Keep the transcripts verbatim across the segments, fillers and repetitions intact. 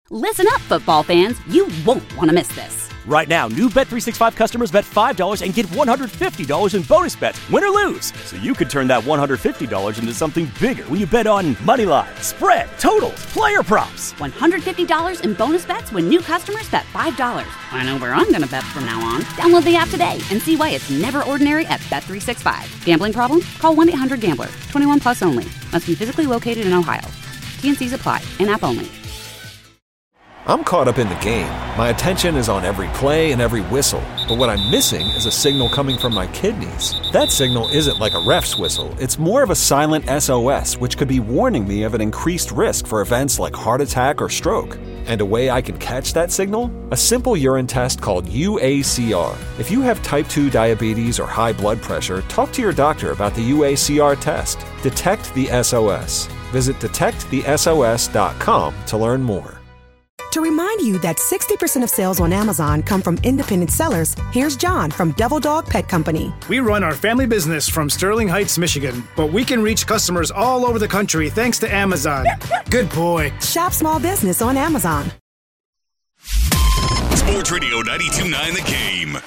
Listen up, football fans. You won't want to miss this. Right now, new Bet three sixty-five customers bet five dollars and get one hundred fifty dollars in bonus bets, win or lose. So you could turn that one hundred fifty dollars into something bigger when you bet on money line, spread, totals, player props. one hundred fifty dollars in bonus bets when new customers bet five dollars. I know where I'm going to bet from now on. Download the app today and see why it's never ordinary at Bet three sixty-five. Gambling problem? Call one eight hundred gambler. twenty-one plus only. Must be physically located in Ohio. T N Cs apply. In-app only. I'm caught up in the game. My attention is on every play and every whistle. But what I'm missing is a signal coming from my kidneys. That signal isn't like a ref's whistle. It's more of a silent S O S, which could be warning me of an increased risk for events like heart attack or stroke. And a way I can catch that signal? A simple urine test called U A C R. If you have type two diabetes or high blood pressure, talk to your doctor about the U A C R test. Detect the S O S. Visit detect the S O S dot com to learn more. To remind you that sixty percent of sales on Amazon come from independent sellers, here's John from Devil Dog Pet Company. We run our family business from Sterling Heights, Michigan, but we can reach customers all over the country thanks to Amazon. Good boy. Shop small business on Amazon. Sports Radio ninety-two point nine The Game.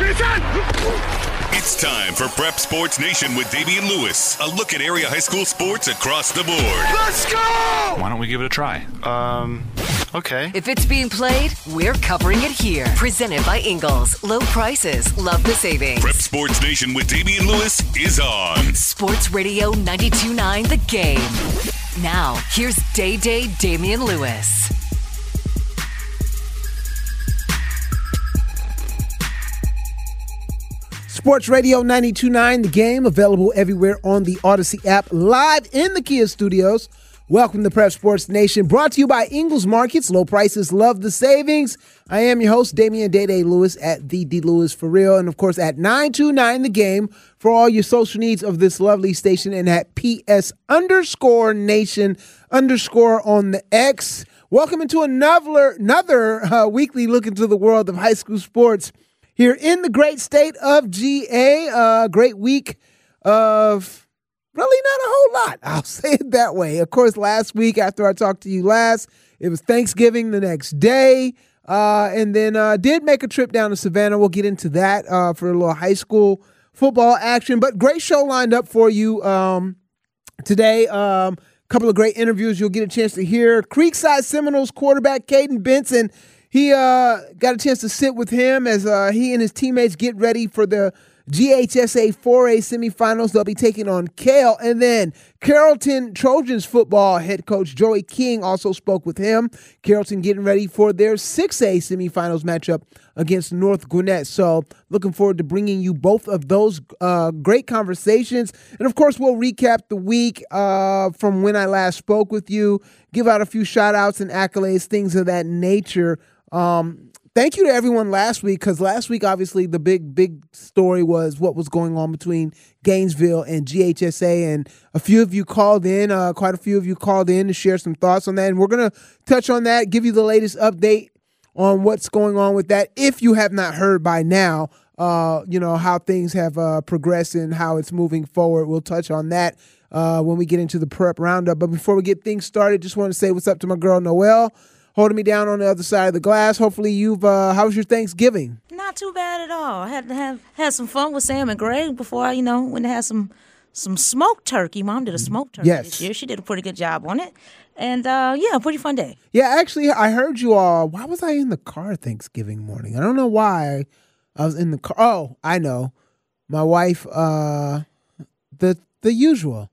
It's time for Prep Sports Nation with Damian Lewis. A look at area high school sports across the board. Let's go! Why don't we give it a try? Um, okay. If it's being played, we're covering it here. Presented by Ingles. Low prices. Love the savings. Prep Sports Nation with Damian Lewis is on Sports Radio ninety-two point nine The Game. Now, here's Day Day Damian Lewis. Sports Radio ninety-two point nine, The Game, available everywhere on the Odyssey app, live in the Kia studios. Welcome to Prep Sports Nation, brought to you by Ingles Markets. Low prices, love the savings. I am your host, Damian Day-Day Lewis, at the D Lewis for real, and of course at nine two nine The Game for all your social needs of this lovely station, and at P S underscore Nation underscore on the X. Welcome into another, another uh, weekly look into the world of high school sports here in the great state of G A. A uh, great week of really not a whole lot. I'll say it that way. Of course, last week after I talked to you last, it was Thanksgiving the next day. Uh, and then uh, did make a trip down to Savannah. We'll get into that uh, for a little high school football action. But great show lined up for you um, today. A um, couple of great interviews you'll get a chance to hear. Creekside Seminoles quarterback Caden Benson. He uh, got a chance to sit with him as uh, he and his teammates get ready for the G H S A four A semifinals. They'll be taking on Cale. And then Carrollton Trojans football head coach Joey King also spoke with him. Carrollton getting ready for their six A semifinals matchup against North Gwinnett. So looking forward to bringing you both of those uh, great conversations. And, of course, we'll recap the week uh, from when I last spoke with you, give out a few shout-outs and accolades, things of that nature. Um, thank you to everyone last week, because last week, obviously, the big, big story was what was going on between Gainesville and G H S A, and a few of you called in, uh, quite a few of you called in to share some thoughts on that, and we're going to touch on that, give you the latest update on what's going on with that, if you have not heard by now, uh, you know, how things have uh, progressed and how it's moving forward. We'll touch on that uh, when we get into the prep roundup, but before we get things started, just want to say what's up to my girl, Noelle, holding me down on the other side of the glass. Hopefully you've, uh, how was your Thanksgiving? Not too bad at all. I had to have had some fun with Sam and Greg before I, you know, went to have some some smoked turkey. Mom did a smoked turkey yes. this year. She did a pretty good job on it. And, uh, yeah, pretty fun day. Yeah, actually, I heard you all. Why was I in the car Thanksgiving morning? I don't know why I was in the car. Oh, I know. My wife, uh, the the usual.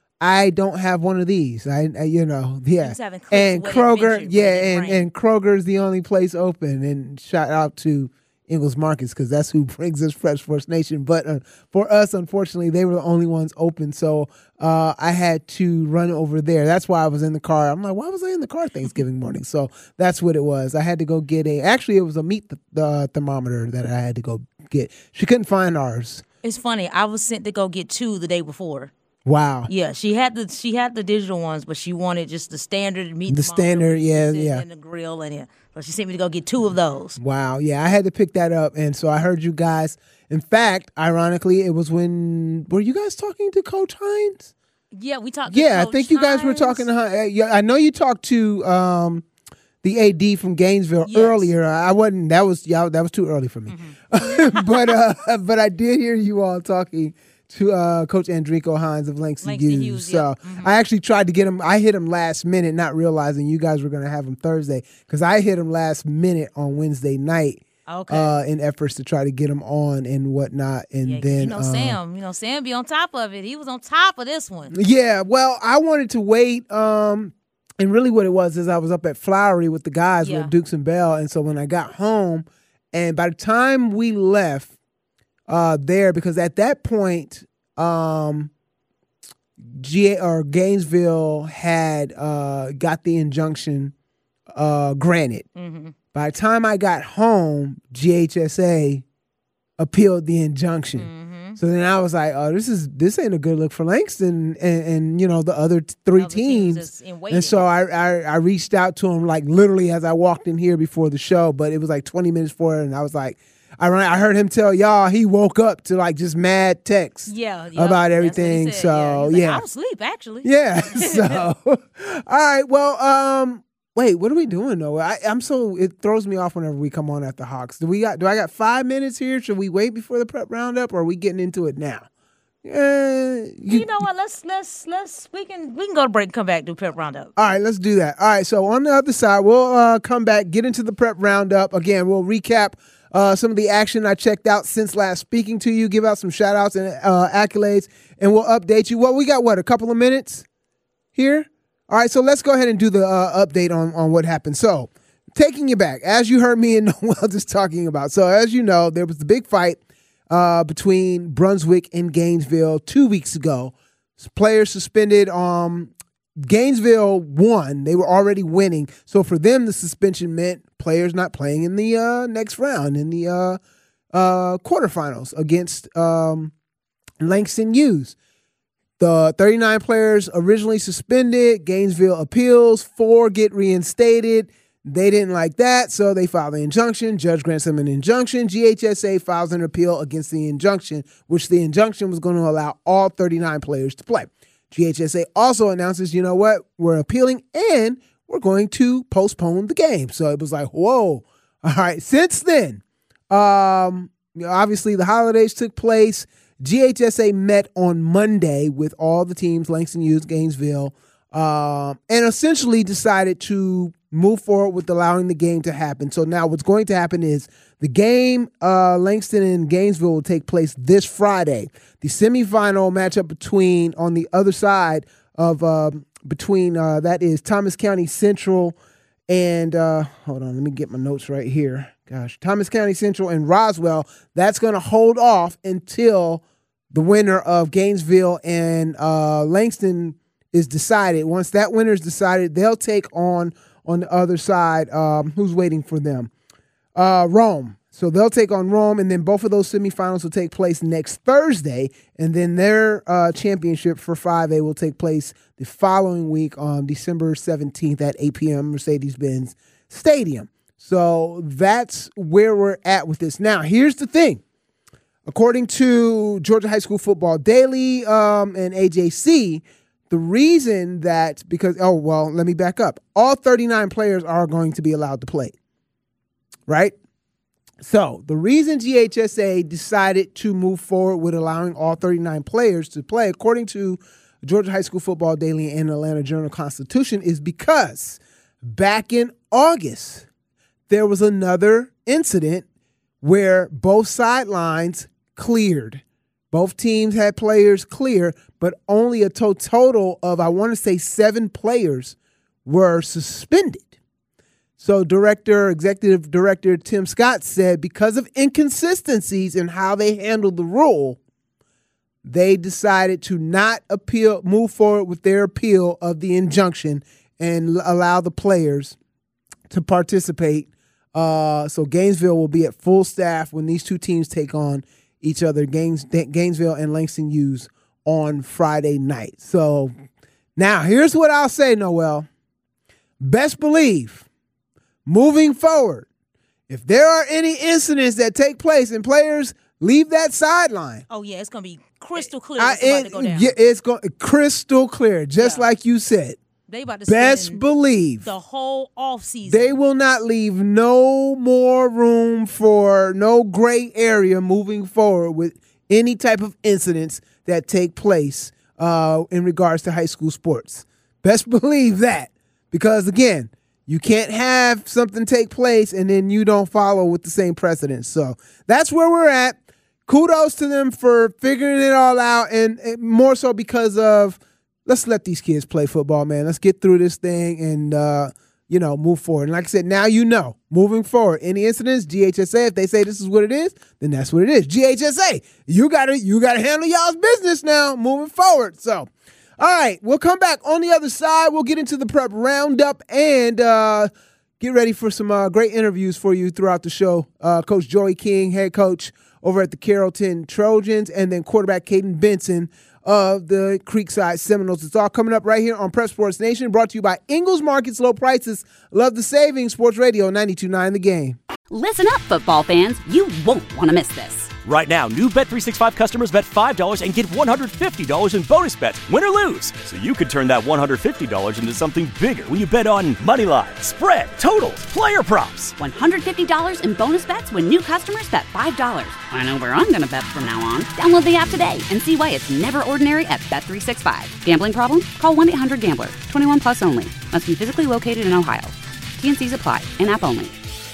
I don't have one of these. I, I you know, yeah. And Kroger, yeah, and, and Kroger is the only place open. And shout out to Ingles Markets, because that's who brings us Fresh Sports Nation. But uh, for us, unfortunately, they were the only ones open. So uh, I had to run over there. That's why I was in the car. I'm like, why was I in the car Thanksgiving morning? So that's what it was. I had to go get a, actually, it was a meat th- the thermometer that I had to go get. She couldn't find ours. It's funny. I was sent to go get two the day before. Wow. Yeah, she had the she had the digital ones, but she wanted just the standard meat. The standard, yeah, yeah. And the grill and yeah. So she sent me to go get two of those. Wow. Yeah, I had to pick that up, and so I heard you guys. In fact, ironically, it was when were you guys talking to Coach Hines? Yeah, we talked. to Yeah, Coach I think you guys Hines. were talking to. Yeah, I know you talked to um, the A D from Gainesville Yes. earlier. I wasn't. That was yeah. That was too early for me. Mm-hmm. but uh, but I did hear you all talking to uh, Coach Andrico Hines of Langston, Langston Hughes. Hughes, so yeah. Mm-hmm. I actually tried to get him. I hit him last minute, not realizing you guys were going to have him Thursday, because I hit him last minute on Wednesday night. Okay. Uh, in efforts to try to get him on and whatnot, and Yeah, then you know uh, Sam, you know Sam be on top of it. He was on top of this one. Yeah, well, I wanted to wait. Um, and really, what it was is I was up at Flowery with the guys Yeah. with Dukes and Bell, and so when I got home, and by the time we left uh, there, because at that point, um, G or Gainesville had uh, got the injunction uh, granted. Mm-hmm. By the time I got home, G H S A appealed the injunction. Mm-hmm. So then I was like, "Oh, this is this ain't a good look for Langston and, and you know the other t- three Other teams teams." is in And so I, I I reached out to him like literally as I walked in here before the show, but it was like twenty minutes for it, and I was like, I ran, I heard him tell y'all he woke up to like just mad texts Yeah, yeah, about that's what he everything. said. So yeah, He's like, yeah, I was asleep actually. yeah. So all right, well, um. Wait, what are we doing though? I, I'm so it throws me off whenever we come on at the Hawks. Do we got? Do I got five minutes here? Should we wait before the prep roundup, or are we getting into it now? Uh, you, You know what? Let's let's let's we can we can go to break and come back do prep roundup. all right, let's do that. All right, so on the other side, we'll uh, come back, get into the prep roundup again. We'll recap uh, some of the action I checked out since last speaking to you. Give out some shout outs and uh, accolades, and we'll update you. Well, we got what a couple of minutes here. All right, so let's go ahead and do the uh, update on, on what happened. So, taking you back, as you heard me and Noel just talking about. So, as you know, there was the big fight uh, between Brunswick and Gainesville two weeks ago. Players suspended. Um, Gainesville won. They were already winning. So, for them, the suspension meant players not playing in the uh, next round, in the uh, uh, quarterfinals against um, Langston Hughes. The thirty-nine players originally suspended. Gainesville appeals. Four get reinstated. They didn't like that, so they filed an injunction. Judge grants them an injunction. G H S A files an appeal against the injunction, which the injunction was going to allow all thirty-nine players to play. G H S A also announces, you know what, we're appealing and we're going to postpone the game. So it was like, whoa. All right. Since then, um, you know, obviously the holidays took place. G H S A met on Monday with all the teams, Langston Hughes, Gainesville, um, and essentially decided to move forward with allowing the game to happen. So now what's going to happen is the game, uh, Langston and Gainesville, will take place this Friday. The semifinal matchup between, on the other side of, uh, between, uh, that is Thomas County Central and, uh, hold on, let me get my notes right here. Gosh, Thomas County Central and Roswell, that's going to hold off until the winner of Gainesville and uh, Langston is decided. Once that winner is decided, they'll take on, on the other side, um, who's waiting for them? Uh, Rome. So they'll take on Rome, and then both of those semifinals will take place next Thursday, and then their uh, championship for five A will take place the following week on December seventeenth at eight p.m. Mercedes-Benz Stadium. So that's where we're at with this. Now, here's the thing. According to Georgia High School Football Daily um, and A J C, the reason that, because, oh, well, let me back up. All thirty-nine players are going to be allowed to play, right? So the reason G H S A decided to move forward with allowing all thirty-nine players to play, according to Georgia High School Football Daily and Atlanta Journal-Constitution, is because back in August, there was another incident where both sidelines cleared. Both teams had players clear, but only a to- total of, I want to say, seven players were suspended. So director, executive director Tim Scott said because of inconsistencies in how they handled the rule, they decided to not appeal, move forward with their appeal of the injunction and allow the players to participate. Uh, so Gainesville will be at full staff when these two teams take on each other, Gaines, Gainesville and Langston Hughes, on Friday night. So now here's what I'll say, Noel. Best believe, moving forward, if there are any incidents that take place and players leave that sideline. Oh, yeah, it's going to be crystal clear I, what's about it, to go down. Yeah, it's going crystal clear, just yeah. like you said. they about to Best spend believe the whole off season. they will not leave no more room for no gray area moving forward with any type of incidents that take place uh, in regards to high school sports. Best believe that, because again, you can't have something take place and then you don't follow with the same precedence. So that's where we're at. Kudos to them for figuring it all out, and, and more so because of, let's let these kids play football, man. Let's get through this thing and, uh, you know, move forward. And like I said, now you know, moving forward, any incidents, G H S A, if they say this is what it is, then that's what it is. G H S A, you gotta, you gotta handle y'all's business now, moving forward. So, all right, we'll come back on the other side. We'll get into the prep roundup and uh, get ready for some uh, great interviews for you throughout the show. Uh, Coach Joey King, head coach over at the Carrollton Trojans, and then quarterback Caden Benson of the Creekside Seminoles. It's all coming up right here on Prep Sports Nation, brought to you by Ingles Markets, low prices. Love the savings. Sports Radio ninety-two point nine The Game. Listen up, football fans. You won't want to miss this. Right now, new Bet three sixty-five customers bet five dollars and get one hundred fifty dollars in bonus bets, win or lose. So you could turn that one hundred fifty dollars into something bigger when you bet on money line, spread, totals, player props. one hundred fifty dollars in bonus bets when new customers bet five dollars. I know where I'm going to bet from now on. Download the app today and see why it's never ordinary at Bet three sixty-five. Gambling problem? Call one eight hundred gambler. twenty-one plus only. Must be physically located in Ohio. T N Cs apply. In-app only.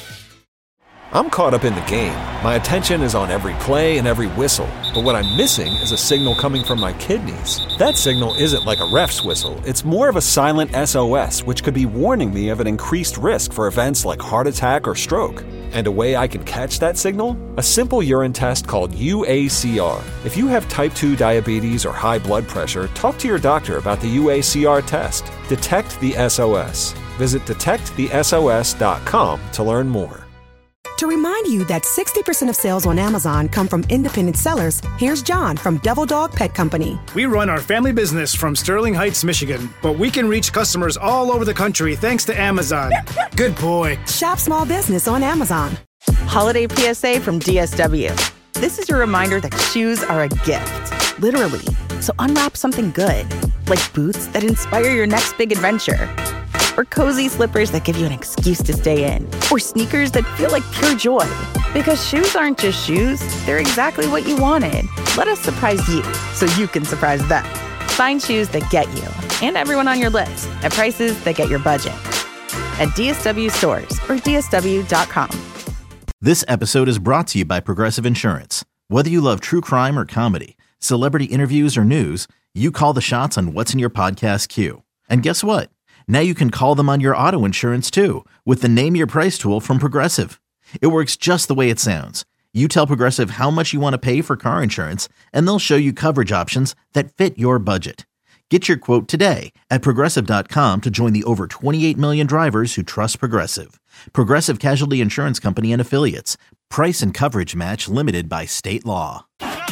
I'm caught up in the game. My attention is on every play and every whistle. But what I'm missing is a signal coming from my kidneys. That signal isn't like a ref's whistle. It's more of a silent S O S, which could be warning me of an increased risk for events like heart attack or stroke. And a way I can catch that signal? A simple urine test called U A C R. If you have type two diabetes or high blood pressure, talk to your doctor about the U A C R test. Detect the S O S. Visit detect the S O S dot com to learn more. To remind you that sixty percent of sales on Amazon come from independent sellers, here's John from Devil Dog Pet Company. We run our family business from Sterling Heights, Michigan, but we can reach customers all over the country thanks to Amazon. Good boy. Shop small business on Amazon. Holiday P S A from D S W. This is your reminder that shoes are a gift, literally. So unwrap something good, like boots that inspire your next big adventure. Or cozy slippers that give you an excuse to stay in. Or sneakers that feel like pure joy. Because shoes aren't just shoes, they're exactly what you wanted. Let us surprise you, so you can surprise them. Find shoes that get you, and everyone on your list, at prices that get your budget. At D S W stores, or D S W dot com. This episode is brought to you by Progressive Insurance. Whether you love true crime or comedy, celebrity interviews or news, you call the shots on what's in your podcast queue. And guess what? Now you can call them on your auto insurance too with the Name Your Price tool from Progressive. It works just the way it sounds. You tell Progressive how much you want to pay for car insurance, and they'll show you coverage options that fit your budget. Get your quote today at Progressive dot com to join the over twenty-eight million drivers who trust Progressive. Progressive Casualty Insurance Company and Affiliates. Price and coverage match limited by state law.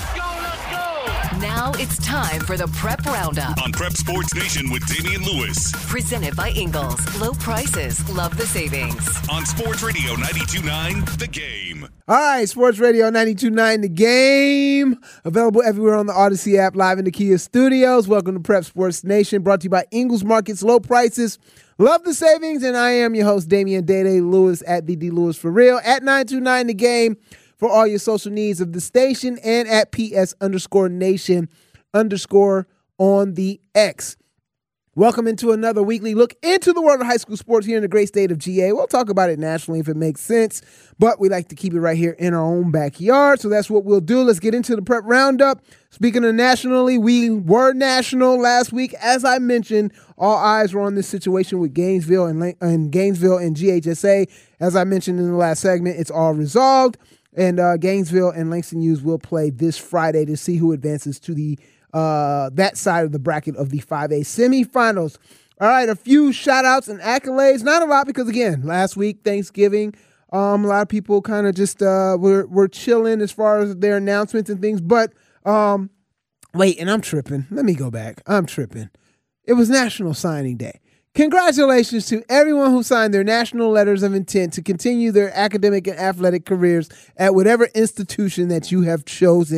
Now it's time for the Prep Roundup on Prep Sports Nation with Damian Lewis. Presented by Ingles. Low prices, love the savings. On Sports Radio ninety-two point nine The Game. All right, Sports Radio ninety-two point nine The Game. Available everywhere on the Odyssey app, live in the Kia studios. Welcome to Prep Sports Nation, brought to you by Ingles Markets, low prices. Love the savings, and I am your host, Damian Day-Day Lewis, at D D Lewis for real, at nine two nine The Game. For all your social needs of the station, and at PS underscore nation underscore on the X. Welcome into another weekly look into the world of high school sports here in the great state of G A. We'll talk about it nationally if it makes sense, but we like to keep it right here in our own backyard, so that's what we'll do. Let's get into the prep roundup. Speaking of nationally, we were national last week. As I mentioned, all eyes were on this situation with Gainesville and, and Gainesville and G H S A. As I mentioned in the last segment, it's all resolved. And uh, Gainesville and Langston Hughes will play this Friday to see who advances to the uh, that side of the bracket of the five A semifinals. All right, a few shout-outs and accolades. Not a lot because, again, last week, Thanksgiving, um, a lot of people kind of just uh, were, were chilling as far as their announcements and things. But, um, wait, and I'm tripping. Let me go back. I'm tripping. It was National Signing Day. Congratulations to everyone who signed their national letters of intent to continue their academic and athletic careers at whatever institution that you have chosen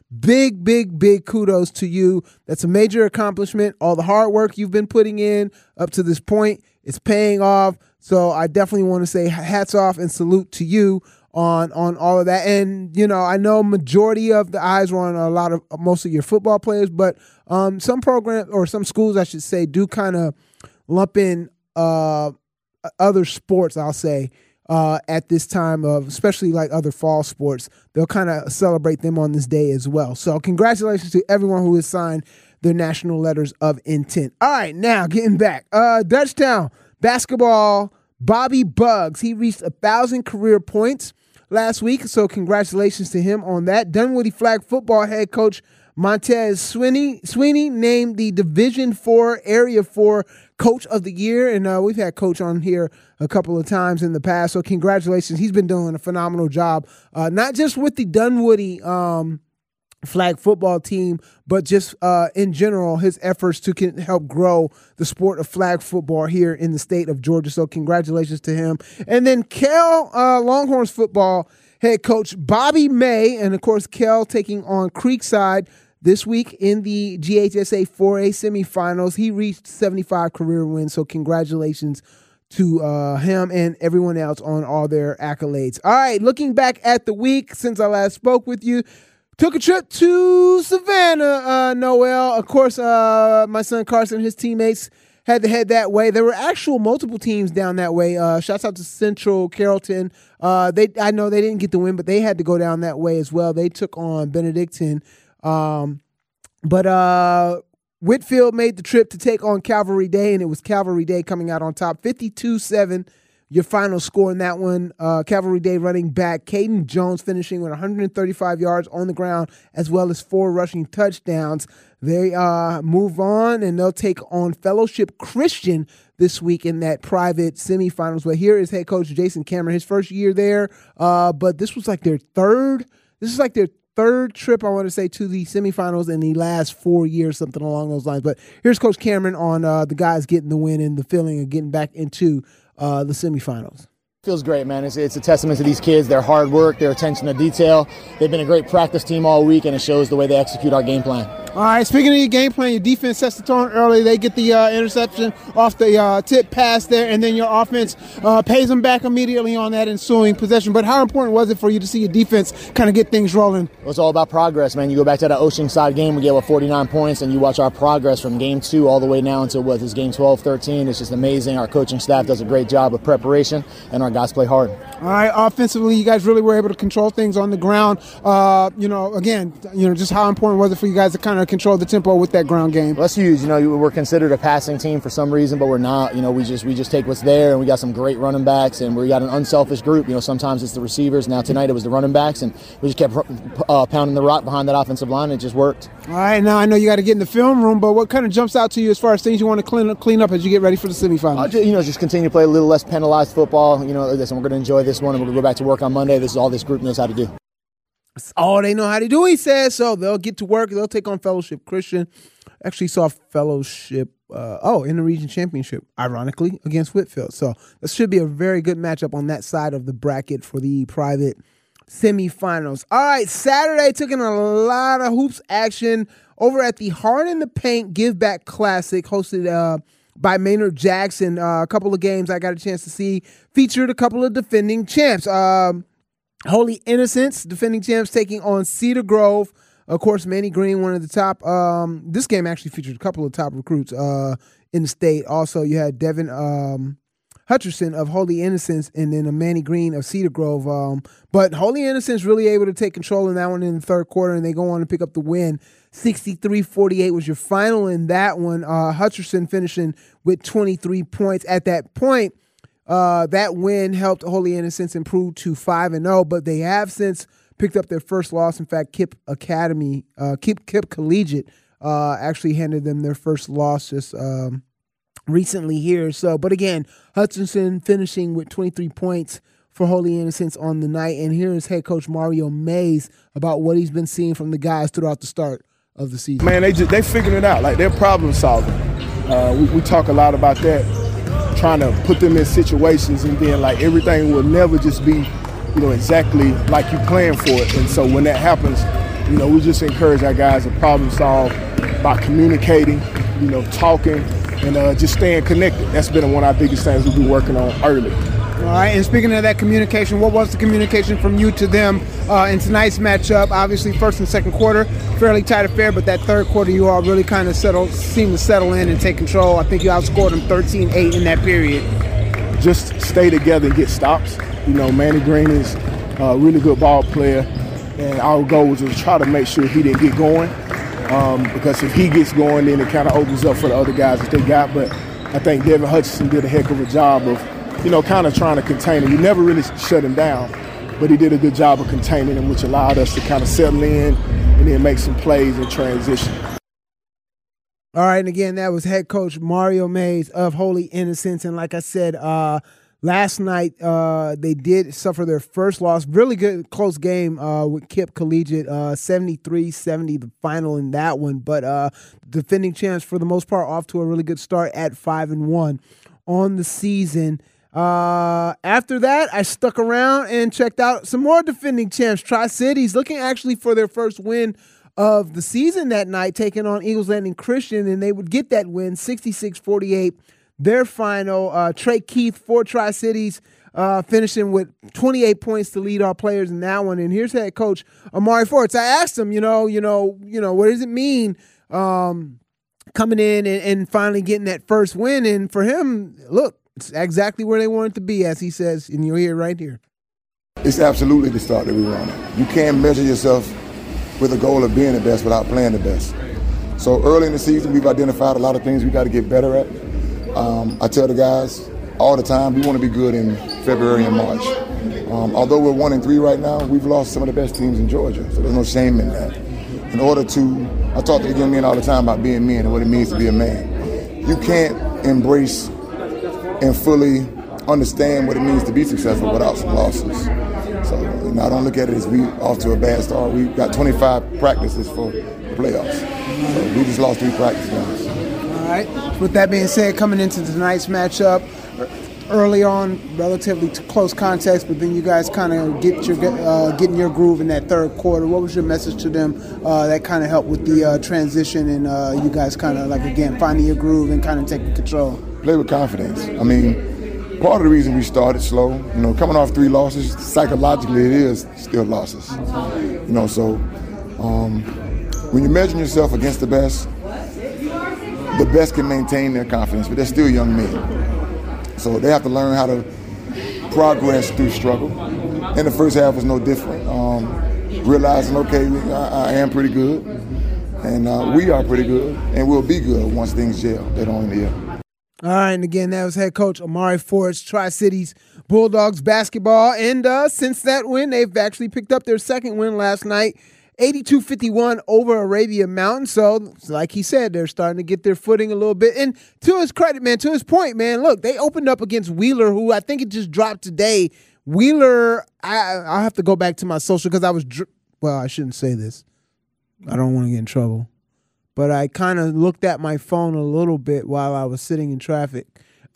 big, big, big kudos to you. That's a major accomplishment. All the hard work you've been putting in up to this point is paying off. So I definitely want to say hats off and salute to you on on all of that. And, you know, I know majority of the eyes were on a lot of most of your football players, but um, some programs or some schools, I should say, do kind of lump in uh, other sports, I'll say, uh, at this time of, especially like other fall sports. They'll kind of celebrate them on this day as well. So congratulations to everyone who has signed their national letters of intent. All right, now getting back. Uh, Dutchtown basketball, Bobby Buggs, he reached one thousand career points last week, so congratulations to him on that. Dunwoody Flag football head coach Montez Sweeney, Sweeney named the Division four Area four Coach of the Year, and uh, we've had Coach on here a couple of times in the past, so congratulations. He's been doing a phenomenal job, uh, not just with the Dunwoody um, flag football team, but just uh, in general, his efforts to can help grow the sport of flag football here in the state of Georgia. So congratulations to him. And then Kell uh, Longhorns football head coach Bobby May, and of course Kell taking on Creekside this week in the G H S A four A semifinals. He reached seventy-five career wins, so congratulations to uh, him and everyone else on all their accolades. All right, looking back at the week since I last spoke with you, took a trip to Savannah, uh, Noel. Of course, uh, my son Carson and his teammates had to head that way. There were actual multiple teams down that way. Uh, shouts out to Central Carrollton. Uh, they I know they didn't get the win, but they had to go down that way as well. They took on Benedictine. Um, but uh, Whitfield made the trip to take on Calvary Day, and it was Calvary Day coming out on top, fifty-two seven. Your final score in that one, uh, Calvary Day running back Caden Jones finishing with one hundred thirty-five yards on the ground as well as four rushing touchdowns. They uh, move on, and they'll take on Fellowship Christian this week in that private semifinals. But here is head coach Jason Cameron, his first year there, uh, but this was like their third. This is like their third trip, I want to say, to the semifinals in the last four years, something along those lines. But here's Coach Cameron on uh, the guys getting the win and the feeling of getting back into Uh, the semifinals. Feels great, man. It's, it's a testament to these kids, their hard work, their attention to detail. They've been a great practice team all week, and it shows the way they execute our game plan. All right, speaking of your game plan, your defense sets the tone early. They get the uh, interception off the uh, tip pass there, and then your offense uh, pays them back immediately on that ensuing possession. But how important was it for you to see your defense kind of get things rolling? Well, it's all about progress, man. You go back to that Oceanside game, we gave up forty-nine points, and you watch our progress from game two all the way now until what is game twelve thirteen. It's just amazing. Our coaching staff does a great job of preparation, and our guys play hard. All right, offensively, you guys really were able to control things on the ground. Uh, you know, again, you know, just how important was it for you guys to kind of control the tempo with that ground game? Well, that's huge. You know, we're considered a passing team for some reason, but we're not. You know, we just we just take what's there, and we got some great running backs, and we got an unselfish group. You know, sometimes it's the receivers. Now tonight it was the running backs, and we just kept uh, pounding the rock behind that offensive line. And it just worked. All right, now I know you got to get in the film room, but what kind of jumps out to you as far as things you want to clean up, clean up as you get ready for the semifinals? Uh, you know, just continue to play a little less penalized football. You know, listen, we're going to enjoy this one, and we're going to go back to work on Monday. This is all this group knows how to do. That's all they know how to do, he says. So they'll get to work. They'll take on Fellowship Christian. Actually saw Fellowship, uh, oh, in the region championship, ironically, against Whitfield. So this should be a very good matchup on that side of the bracket for the private semifinals. All right, Saturday took in a lot of hoops action over at the Hard in the Paint Give Back Classic, hosted uh, by Maynard Jackson. Uh, a couple of games I got a chance to see featured a couple of defending champs. Um, Holy Innocents, defending champs, taking on Cedar Grove. Of course, Manny Green, one of the top. Um, this game actually featured a couple of top recruits uh, in the state. Also, you had Devin um, Hutcherson of Holy Innocents and then a Manny Green of Cedar Grove. Um, but Holy Innocents really able to take control in that one in the third quarter, and they go on to pick up the win. sixty-three forty-eight was your final in that one. Uh, Hutcherson finishing with twenty-three points. At that point, uh, that win helped Holy Innocents improve to five and oh, but they have since picked up their first loss. In fact, Kipp Academy, uh, Kipp, Kipp Collegiate uh, actually handed them their first loss just um, recently here. So, but again, Hutchinson finishing with twenty-three points for Holy Innocents on the night. And here is head coach Mario Mays about what he's been seeing from the guys throughout the start of the season. Man, they just they figuring it out. Like, they're problem solving. Uh, we, we talk a lot about that, trying to put them in situations, and then like everything will never just be, you know, exactly like you plan for it. And so when that happens, You know, we just encourage our guys to problem solve by communicating, you know, talking, and uh, just staying connected. That's been one of our biggest things we've been working on early. All right, and speaking of that communication, what was the communication from you to them uh, in tonight's matchup? Obviously, first and second quarter, fairly tight affair, but that third quarter, you all really kind of settled, seemed to settle in and take control. I think you outscored them thirteen eight in that period. Just stay together and get stops. You know, Manny Green is a really good ball player, and our goal was to try to make sure he didn't get going, um, because if he gets going, then it kind of opens up for the other guys that they got. But I think Devin Hutchinson did a heck of a job of, you know, kind of trying to contain him. You never really shut him down, but he did a good job of containing him, which allowed us to kind of settle in and then make some plays in transition. All right, and again, that was head coach Mario Mays of Holy Innocents. And like I said, uh, last night uh, they did suffer their first loss. Really good, close game uh, with Kip Collegiate, uh, seventy-three seventy, the final in that one. But uh, defending champs, for the most part, off to a really good start at five and one on the season. Uh, after that, I stuck around and checked out some more defending champs. Tri-Cities looking actually for their first win of the season that night, taking on Eagles Landing Christian, and they would get that win, sixty-six forty-eight. Their final, uh, Trey Keith for Tri-Cities, uh, finishing with twenty-eight points to lead all players in that one. And here's head coach Amari Forts. I asked him, you know, you know, you know, what does it mean um, coming in and, and finally getting that first win? And for him, look, it's exactly where they wanted to be, as he says, and you'll hear it right here. It's absolutely the start that we wanted. You can't measure yourself with the goal of being the best without playing the best. So early in the season, we've identified a lot of things we got to get better at. Um, I tell the guys all the time, we want to be good in February and March. Um, although we're one and three right now, we've lost some of the best teams in Georgia, so there's no shame in that. In order to, I talk to the young men all the time about being men and what it means to be a man. You can't embrace and fully understand what it means to be successful without some losses. So, you know, I don't look at it as we off to a bad start. We got twenty-five practices for the playoffs. So we just lost three practice games. All right. With that being said, coming into tonight's matchup, early on, relatively close contest, but then you guys kind of get your uh, getting your groove in that third quarter. What was your message to them uh, that kind of helped with the uh, transition and uh, you guys kind of like again finding your groove and kind of taking control? Play with confidence. I mean, part of the reason we started slow, you know, coming off three losses, psychologically it is still losses. You know, so um, when you're measuring yourself against the best, the best can maintain their confidence, but they're still young men. So they have to learn how to progress through struggle. And the first half was no different. Um, realizing, okay, I, I am pretty good, and uh, we are pretty good, and we'll be good once things gel later on in the year. All right, and again, that was head coach Amari Forts, Tri-Cities Bulldogs basketball. And uh, since that win, they've actually picked up their second win last night, eighty-two fifty-one over Arabia Mountain. So, like he said, they're starting to get their footing a little bit. And to his credit, man, to his point, man, look, they opened up against Wheeler, who I think it just dropped today. Wheeler, I, I'll have to go back to my social because I was, dr- well, I shouldn't say this. I don't want to get in trouble. But I kind of looked at my phone a little bit while I was sitting in traffic,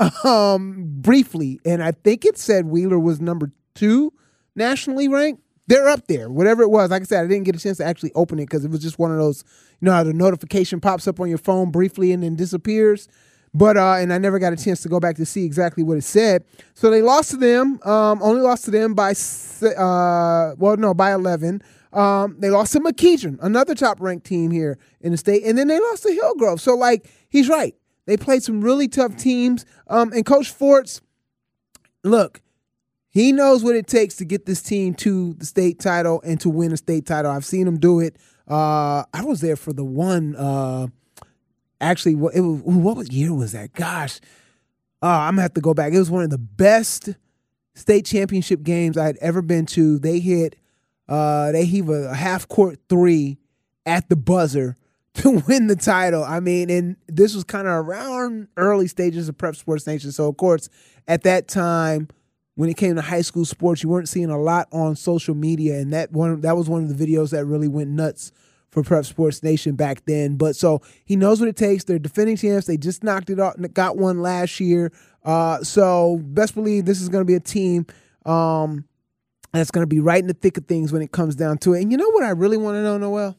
um, briefly, and I think it said Wheeler was number two nationally ranked. They're up there, whatever it was. Like I said, I didn't get a chance to actually open it because it was just one of those, you know how the notification pops up on your phone briefly and then disappears. But uh, and I never got a chance to go back to see exactly what it said. So they lost to them, um, only lost to them by, uh, well, no, by eleven. Um, they lost to McKeedron, another top-ranked team here in the state, and then they lost to Hillgrove. So, like, he's right. They played some really tough teams. Um, and Coach Forts, look, he knows what it takes to get this team to the state title and to win a state title. I've seen him do it. Uh, I was there for the one. Uh, actually, what, it was, what year was that? Gosh, uh, I'm going to have to go back. It was one of the best state championship games I had ever been to. They hit Uh, they heave a half-court three at the buzzer to win the title. I mean, and this was kind of around early stages of Prep Sports Nation. So, of course, at that time, when it came to high school sports, you weren't seeing a lot on social media, and that one that was one of the videos that really went nuts for Prep Sports Nation back then. But so he knows what it takes. They're defending champs. They just knocked it out, got one last year. Uh, so best believe this is going to be a team um, that's going to be right in the thick of things when it comes down to it. And you know what I really want to know, Noel?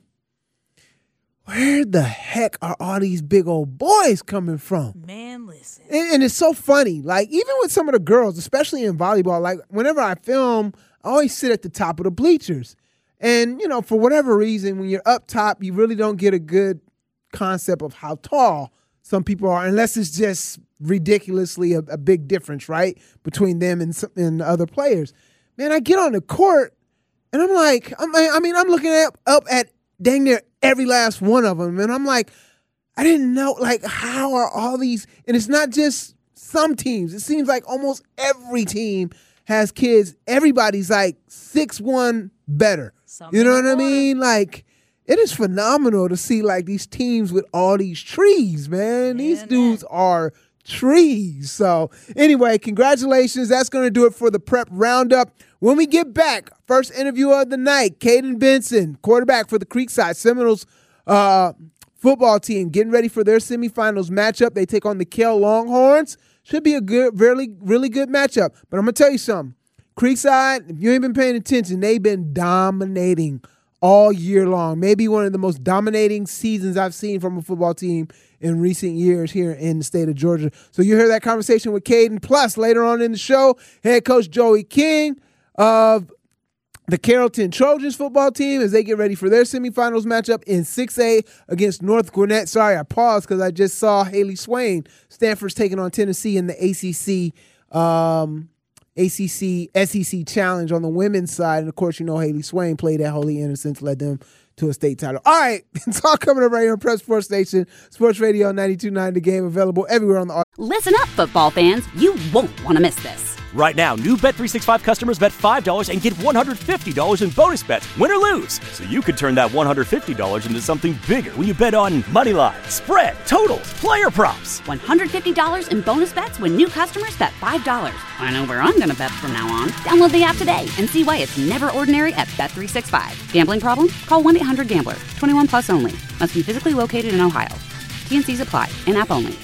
Where the heck are all these big old boys coming from? Man, listen. And, and it's so funny. Like, even with some of the girls, especially in volleyball, like, whenever I film, I always sit at the top of the bleachers. And, you know, for whatever reason, when you're up top, you really don't get a good concept of how tall some people are, unless it's just ridiculously a, a big difference, right, between them and, some, and the other players. Man, I get on the court, and I'm like, I'm, I mean, I'm looking up, up at dang near every last one of them. And I'm like, I didn't know, like, how are all these, and it's not just some teams. It seems like almost every team has kids. Everybody's like six one better. Something you know what I mean? Like, it is phenomenal to see, like, these teams with all these trees, man. These man, dudes man. are trees. So, anyway, congratulations. That's going to do it for the Prep Roundup. When we get back, first interview of the night, Caden Benson, quarterback for the Creekside Seminoles uh, football team, getting ready for their semifinals matchup. They take on the Kell Longhorns. Should be a good, really, really good matchup. But I'm going to tell you something. Creekside, if you ain't been paying attention, they've been dominating all year long. Maybe one of the most dominating seasons I've seen from a football team in recent years here in the state of Georgia. So you hear that conversation with Caden. Plus, later on in the show, head coach Joey King of the Carrollton Trojans football team as they get ready for their semifinals matchup in six A against North Gwinnett. Sorry, I paused because I just saw Haley Swain. Stanford's taking on Tennessee in the A C C um, A C C S E C Challenge on the women's side. And, of course, you know Haley Swain played at Holy Innocents, led them to a state title. All right, it's all coming up right here on Prep Sports Station, Sports Radio ninety-two point nine The Game, available everywhere on the... Listen up, football fans. You won't want to miss this. Right now, new Bet three sixty-five customers bet five dollars and get one hundred fifty dollars in bonus bets, win or lose. So you could turn that one hundred fifty dollars into something bigger when you bet on money line, spread, totals, player props. one hundred fifty dollars in bonus bets when new customers bet five dollars. I know where I'm going to bet from now on. Download the app today and see why it's never ordinary at Bet three sixty-five. Gambling problem? Call one eight hundred gambler. twenty-one plus only. Must be physically located in Ohio. T N Cs apply. In-app only.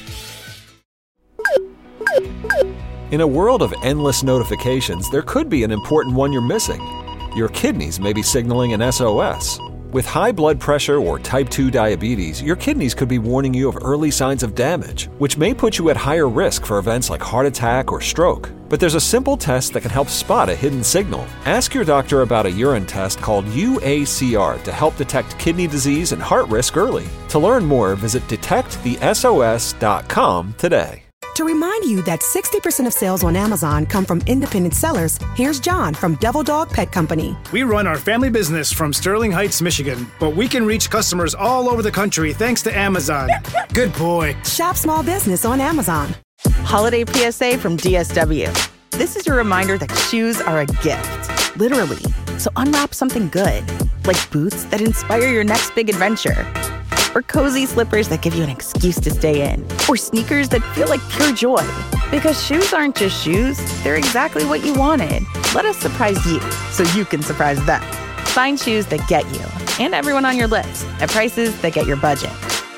In a world of endless notifications, there could be an important one you're missing. Your kidneys may be signaling an S O S. With high blood pressure or type two diabetes, your kidneys could be warning you of early signs of damage, which may put you at higher risk for events like heart attack or stroke. But there's a simple test that can help spot a hidden signal. Ask your doctor about a urine test called U A C R to help detect kidney disease and heart risk early. To learn more, visit detect the S O S dot com today. To remind you that sixty percent of sales on Amazon come from independent sellers, here's John from Devil Dog Pet Company. We run our family business from Sterling Heights, Michigan, but we can reach customers all over the country thanks to Amazon. Good boy. Shop small business on Amazon. Holiday P S A from D S W. This is your reminder that shoes are a gift, literally. So unwrap something good, like boots that inspire your next big adventure. Or cozy slippers that give you an excuse to stay in. Or sneakers that feel like pure joy. Because shoes aren't just shoes, they're exactly what you wanted. Let us surprise you so you can surprise them. Find shoes that get you and everyone on your list at prices that get your budget.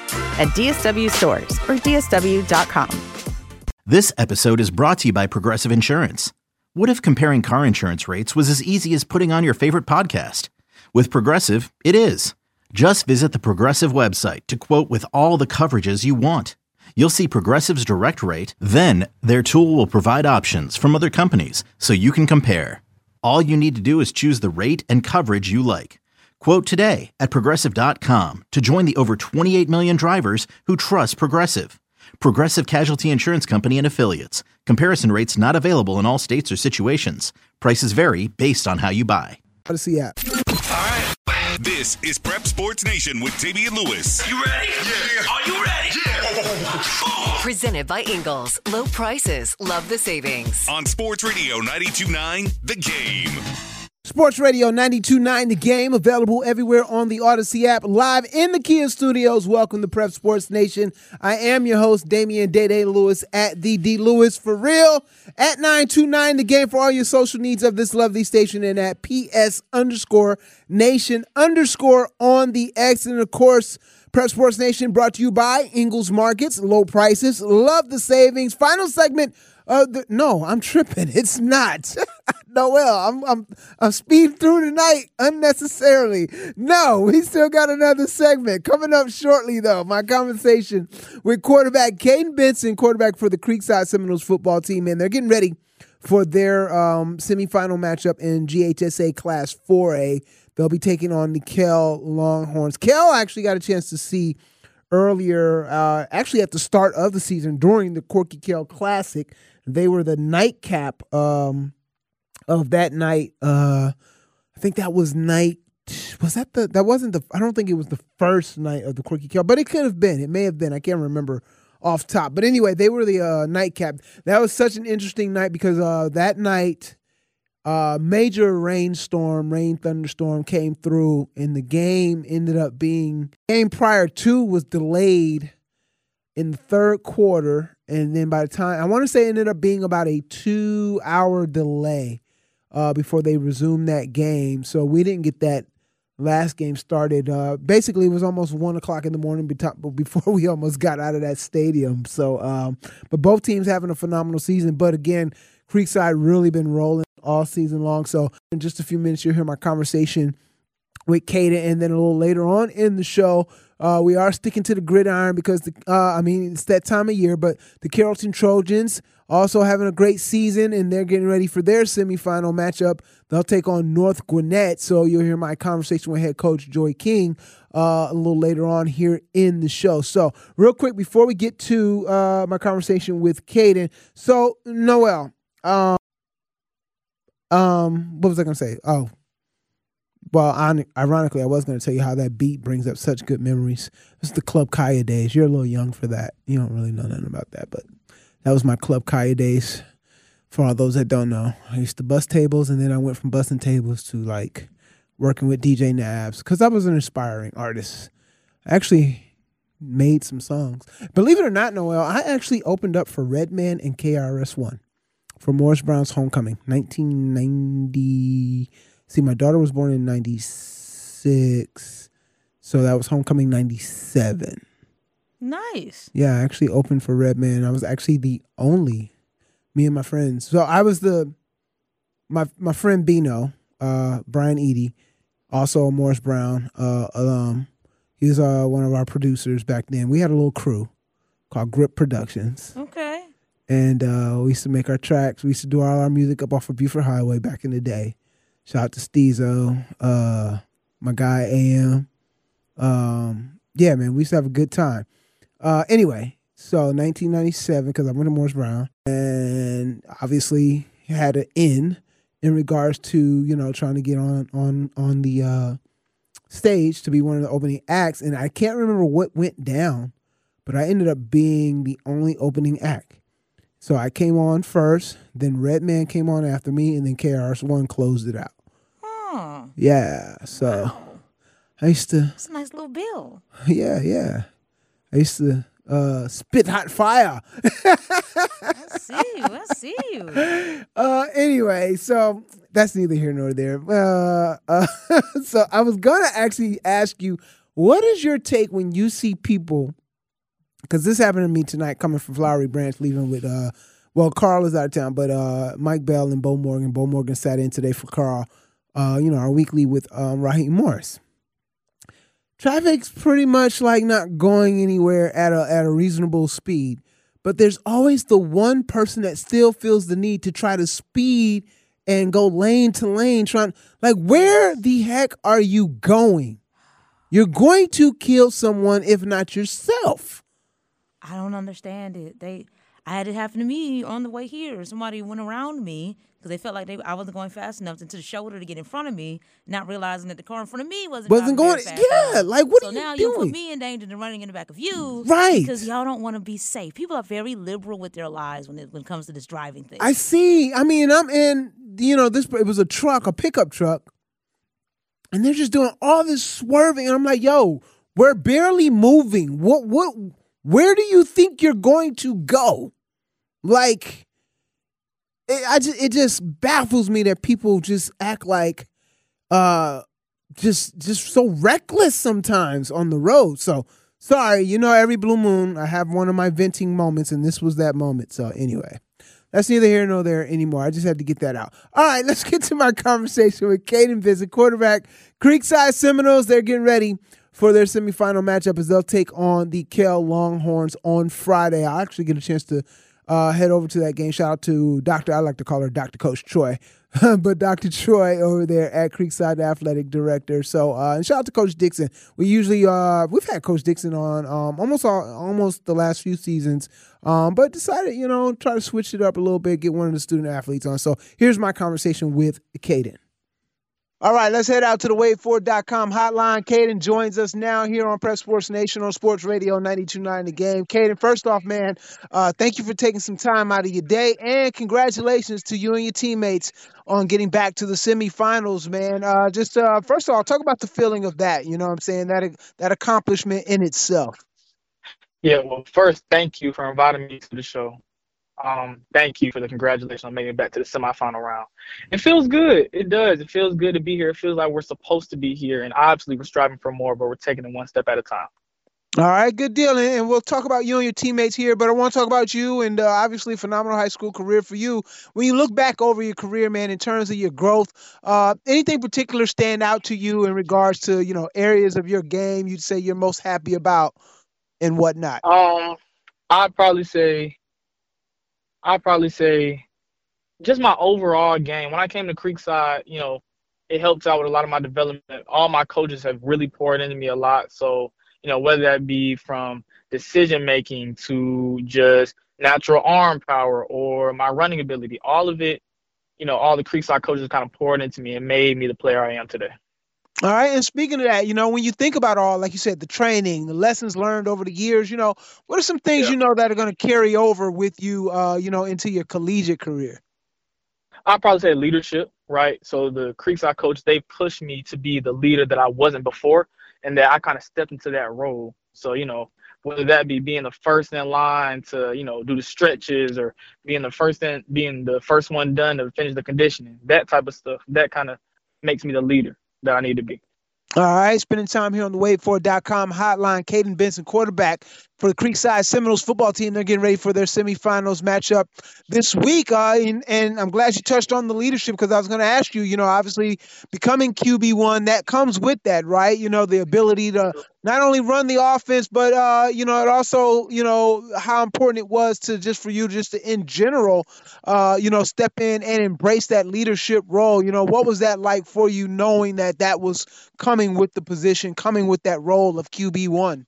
At D S W stores or D S W dot com. This episode is brought to you by Progressive Insurance. What if comparing car insurance rates was as easy as putting on your favorite podcast? With Progressive, it is. Just visit the Progressive website to quote with all the coverages you want. You'll see Progressive's direct rate, then their tool will provide options from other companies so you can compare. All you need to do is choose the rate and coverage you like. Quote today at Progressive dot com to join the over twenty-eight million drivers who trust Progressive. Progressive Casualty Insurance Company and Affiliates. Comparison rates not available in all states or situations. Prices vary based on how you buy. Odyssey app. All right. This is Prep Sports Nation with Damian Lewis. You ready? Yeah. Are you ready? Yeah. Presented by Ingalls. Low prices. Love the savings. On Sports Radio ninety-two point nine, The Game. Sports Radio ninety-two point nine The Game, available everywhere on the Odyssey app, live in the Kia studios. Welcome to Prep Sports Nation. I am your host, Damian Day Day Lewis, at the D Lewis for real, at nine two nine The Game for all your social needs of this lovely station, and at P S underscore Nation underscore on the X. And of course, Prep Sports Nation brought to you by Ingalls Markets, low prices, love the savings. Final segment Uh, the, no, I'm tripping. It's not. Noel, I'm I'm I'm speeding through tonight unnecessarily. No, we still got another segment coming up shortly, though. My conversation with quarterback Caden Benson, quarterback for the Creekside Seminoles football team, and they're getting ready for their um, semifinal matchup in G H S A Class four A. They'll be taking on the Kell Longhorns. Kell actually got a chance to see earlier, uh, actually at the start of the season during the Corky Kell Classic. They were the nightcap um, of that night. Uh, I think that was night. Was that the? That wasn't the. I don't think it was the first night of the Corky Kell, but it could have been. It may have been. I can't remember off top. But anyway, they were the uh, nightcap. That was such an interesting night because uh, that night, uh, major rainstorm, rain thunderstorm came through, and the game ended up being game prior to was delayed in the third quarter. And then by the time, I want to say it ended up being about a two-hour delay uh, before they resumed that game. So we didn't get that last game started. Uh, basically, it was almost one o'clock in the morning before we almost got out of that stadium. So, um, but both teams having a phenomenal season. But again, Creekside really been rolling all season long. So in just a few minutes, you'll hear my conversation with Caden, and then a little later on in the show, uh, we are sticking to the gridiron because, the, uh, I mean, it's that time of year, but the Carrollton Trojans also having a great season, and they're getting ready for their semifinal matchup. They'll take on North Gwinnett, so you'll hear my conversation with head coach Joy King uh, a little later on here in the show. So real quick, before we get to uh, my conversation with Caden, so Noel, um, um, what was I going to say? Oh, Well, ironically, I was going to tell you how that beat brings up such good memories. It's the Club Kaya days. You're a little young for that. You don't really know nothing about that, but that was my Club Kaya days. For all those that don't know, I used to bust tables, and then I went from busting tables to like working with D J Nabs because I was an aspiring artist. I actually made some songs. Believe it or not, Noel, I actually opened up for Redman and K R S One for Morris Brown's Homecoming, nineteen ninety. See, my daughter was born in ninety-six, so that was Homecoming ninety-seven. Nice. Yeah, I actually opened for Redman. I was actually the only, me and my friends. So I was the, my my friend Bino, uh, Brian Eady, also a Morris Brown uh, alum. He was uh, one of our producers back then. We had a little crew called Grip Productions. Okay. And uh, we used to make our tracks. We used to do all our music up off of Buford Highway back in the day. Shout out to Steezo, uh, my guy A M. Um, yeah, man, we used to have a good time. Uh, anyway, so nineteen ninety-seven, because I went to Morris Brown, and obviously had an in in regards to, you know, trying to get on on on the uh, stage to be one of the opening acts. And I can't remember what went down, but I ended up being the only opening act. So I came on first, then Redman came on after me, and then K R S One closed it out. Oh. Yeah, so wow. I used to... It's a nice little bill. Yeah, yeah. I used to uh, spit hot fire. I see you, I see you. Uh, anyway, so that's neither here nor there. Uh, uh, so I was going to actually ask you, what is your take when you see people... Because this happened to me tonight, coming from Flowery Branch, leaving with, uh, well, Carl is out of town, but uh, Mike Bell and Bo Morgan. Bo Morgan sat in today for Carl, uh, you know, our weekly with um, Raheem Morris. Traffic's pretty much like not going anywhere at a at a reasonable speed, but there's always the one person that still feels the need to try to speed and go lane to lane, trying, like, where the heck are you going? You're going to kill someone, if not yourself. I don't understand it. They, I had it happen to me on the way here. Somebody went around me because they felt like they I wasn't going fast enough into the shoulder to get in front of me, not realizing that the car in front of me wasn't wasn't going. Fast yeah, enough. like what so are you now doing? you put me in danger and running in the back of you, right? Because y'all don't want to be safe. People are very liberal with their lives when it when it comes to this driving thing. I see. I mean, I'm in. You know, this it was a truck, a pickup truck, and they're just doing all this swerving, and I'm like, yo, we're barely moving. What what? Where do you think you're going to go? Like, it, I just, it just baffles me that people just act like, uh, just, just so reckless sometimes on the road. So, sorry, you know, every blue moon, I have one of my venting moments, and this was that moment. So, anyway, That's neither here nor there anymore. I just had to get that out. All right, let's get to my conversation with Caden Vincent, quarterback, Creekside Seminoles. They're getting ready for their semifinal matchup as they'll take on the Kell Longhorns on Friday. I'll actually get a chance to uh, head over to that game. Shout out to Doctor I like to call her Doctor Coach Troy, but Doctor Troy over there at Creekside, the athletic director. So, uh, and shout out to Coach Dixon. We usually uh, we've had Coach Dixon on um, almost all, almost the last few seasons, um, but decided you know try to switch it up a little bit, get one of the student athletes on. So here's my conversation with Caden. All right, let's head out to the wait for dot com hotline. Caden joins us now here on Prep Sports Nation on Sports Radio ninety-two point nine The Game. Caden, first off, man, uh, thank you for taking some time out of your day, and congratulations to you and your teammates on getting back to the semifinals, man. Uh, just uh, first of all, talk about the feeling of that. You know what I'm saying? That that accomplishment in itself. Yeah, well, first, thank you for inviting me to the show. Um, thank you for the congratulations on making it back to the semifinal round. It feels good. It does. It feels good to be here. It feels like we're supposed to be here, and obviously we're striving for more, but we're taking it one step at a time. All right, good deal. And we'll talk about you and your teammates here, but I want to talk about you and uh, obviously phenomenal high school career for you. When you look back over your career, man, in terms of your growth, uh, anything particular stand out to you in regards to, you know, areas of your game you'd say you're most happy about and whatnot? Um, I'd probably say I'd probably say just my overall game. When I came to Creekside, you know, it helped out with a lot of my development. All my coaches have really poured into me a lot. So, you know, whether that be from decision-making to just natural arm power or my running ability, all of it, you know, all the Creekside coaches kind of poured into me and made me the player I am today. All right, and speaking of that, you know, when you think about all, like you said, the training, the lessons learned over the years, you know, what are some things, yeah. you know, that are going to carry over with you, uh, you know, into your collegiate career? I'd probably say leadership, right? So the Creekside coach, they pushed me to be the leader that I wasn't before, and that I kind of stepped into that role. So, you know, whether that be being the first in line to, you know, do the stretches or being the first in, being the first one done to finish the conditioning, that type of stuff, that kind of makes me the leader that I need to be. All right, spending time here on the wait for dot com hotline. Caden Benson, quarterback for the Creekside Seminoles football team. They're getting ready for their semifinals matchup this week. Uh, and, and I'm glad you touched on the leadership, because I was going to ask you, you know, obviously becoming Q B one, that comes with that, right? You know, the ability to not only run the offense, but, uh, you know, it also, you know, how important it was to just for you just to, in general, uh, you know, step in and embrace that leadership role. You know, what was that like for you, knowing that that was coming with the position, coming with that role of Q B one?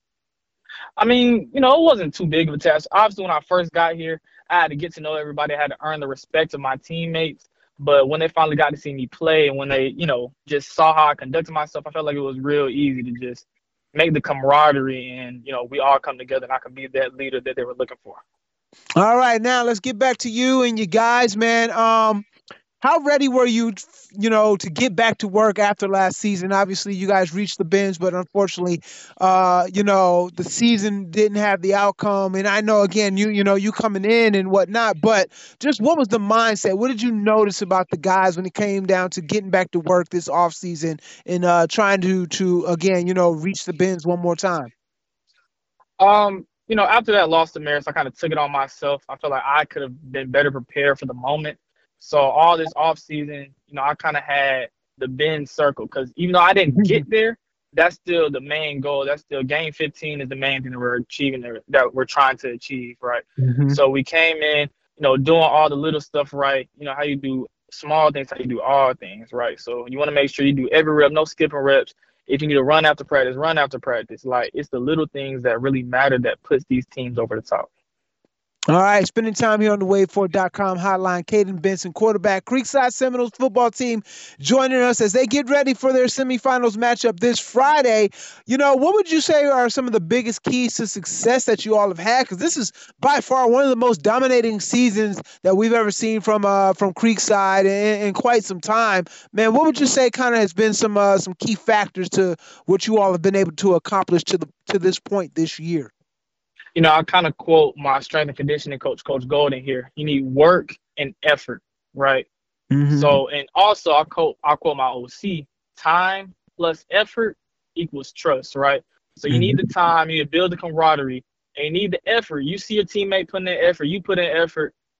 I mean, you know, it wasn't too big of a task. Obviously, when I first got here, I had to get to know everybody. I had to earn the respect of my teammates. But when they finally got to see me play, and when they, you know, just saw how I conducted myself, I felt like it was real easy to just make the camaraderie, and, you know, we all come together, and I could be that leader that they were looking for. All right, now let's get back to you and you guys, man. Um, how ready were you, you know, to get back to work after last season? Obviously, you guys reached the bins, but unfortunately, uh, you know, the season didn't have the outcome. And I know, again, you you know, you coming in and whatnot, but just what was the mindset? What did you notice about the guys when it came down to getting back to work this offseason and uh, trying to, to, again, you know, reach the bins one more time? Um, you know, after that loss to Marist, I kind of took it on myself. I felt like I could have been better prepared for the moment. So all this off season, you know, I kind of had the bin circle, because even though I didn't get there, that's still the main goal. That's still game fifteen is the main thing that we're achieving, that we're trying to achieve, right? Mm-hmm. So we came in, you know, doing all the little stuff right. You know, how you do small things, how you do all things, right? So you want to make sure you do every rep, no skipping reps. If you need to run after practice, run after practice. Like, it's the little things that really matter that puts these teams over the top. All right, spending time here on the wait for dot com hotline. Caden Benson, quarterback, Creekside Seminoles football team, joining us as they get ready for their semifinals matchup this Friday. You know, what would you say are some of the biggest keys to success that you all have had? Because this is by far one of the most dominating seasons that we've ever seen from uh, from Creekside in, in quite some time. Man, what would you say kind of has been some uh, some key factors to what you all have been able to accomplish to the to this point this year? You know, I kind of quote my strength and conditioning coach, Coach Golden here. You need work and effort, right? Mm-hmm. So, and also I quote, I quote my O C, time plus effort equals trust, right? So you mm-hmm. need the time, you need to build the camaraderie, and you need the effort. You see your teammate putting in effort, you put in effort,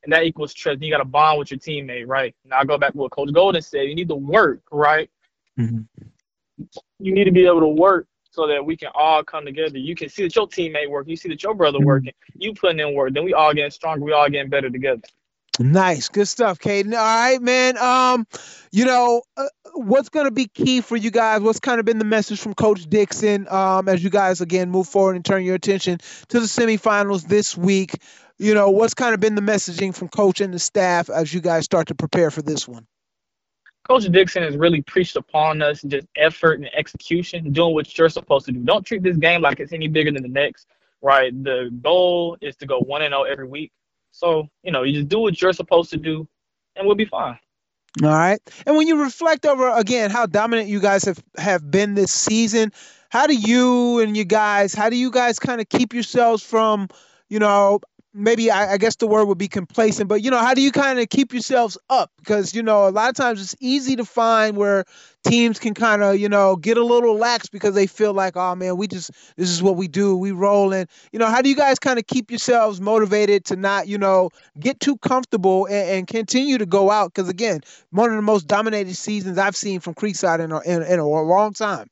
and that equals trust. You got to bond with your teammate, right? Now I go back to what Coach Golden said. You need to work, right? Mm-hmm. You need to be able to work so that we can all come together. You can see that your teammate working. You see that your brother mm-hmm. working. You putting in work. Then we all getting stronger. We all getting better together. Nice. Good stuff, Caden. All right, man. Um, you know, uh, what's going to be key for you guys? What's kind of been the message from Coach Dixon um, as you guys, again, move forward and turn your attention to the semifinals this week? You know, what's kind of been the messaging from Coach and the staff as you guys start to prepare for this one? Coach Dixon has really preached upon us just effort and execution, doing what you're supposed to do. Don't treat this game like it's any bigger than the next, right? The goal is to go one and oh every week. So, you know, you just do what you're supposed to do, and we'll be fine. All right. And when you reflect over, again, how dominant you guys have, have been this season, how do you and you guys, how do you guys kind of keep yourselves from, you know, maybe I, I guess the word would be complacent, but, you know, how do you kind of keep yourselves up? Because, you know, a lot of times it's easy to find where teams can kind of, you know, get a little lax because they feel like, oh, man, we just, this is what we do. We roll in. You know, how do you guys kind of keep yourselves motivated to not, you know, get too comfortable and, and continue to go out? Because, again, one of the most dominated seasons I've seen from Creekside in a, in, in a long time.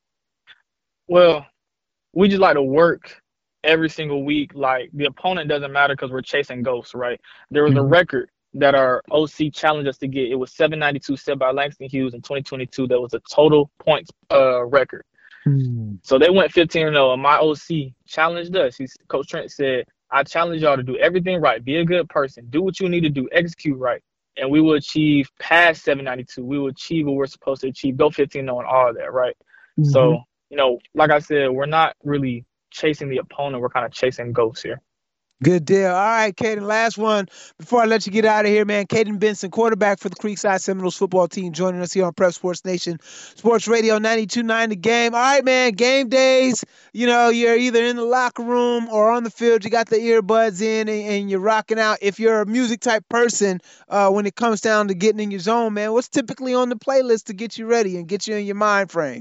Well, we just like to work every single week. Like, the opponent doesn't matter because we're chasing ghosts, right? There was mm-hmm. a record that our O C challenged us to get. It was seven ninety-two set by Langston Hughes in twenty twenty-two. That was a total points uh, record. Mm-hmm. So they went fifteen and oh, and my O C challenged us. He's, Coach Trent said, I challenge y'all to do everything right. Be a good person. Do what you need to do. Execute right. And we will achieve past seven ninety-two. We will achieve what we're supposed to achieve. Go fifteen and oh and all of that, right? Mm-hmm. So, you know, like I said, we're not really chasing the opponent. We're kind of chasing ghosts here. Good deal. All right, Caden, last one before I let you get out of here, man. Caden Benson, quarterback for the Creekside Seminoles football team, joining us here on Prep Sports Nation, Sports Radio ninety-two point nine The Game. All right, man, game days, you know, you're either in the locker room or on the field. You got the earbuds in and, and you're rocking out. If you're a music type person, uh, when it comes down to getting in your zone, man, what's typically on the playlist to get you ready and get you in your mind frame?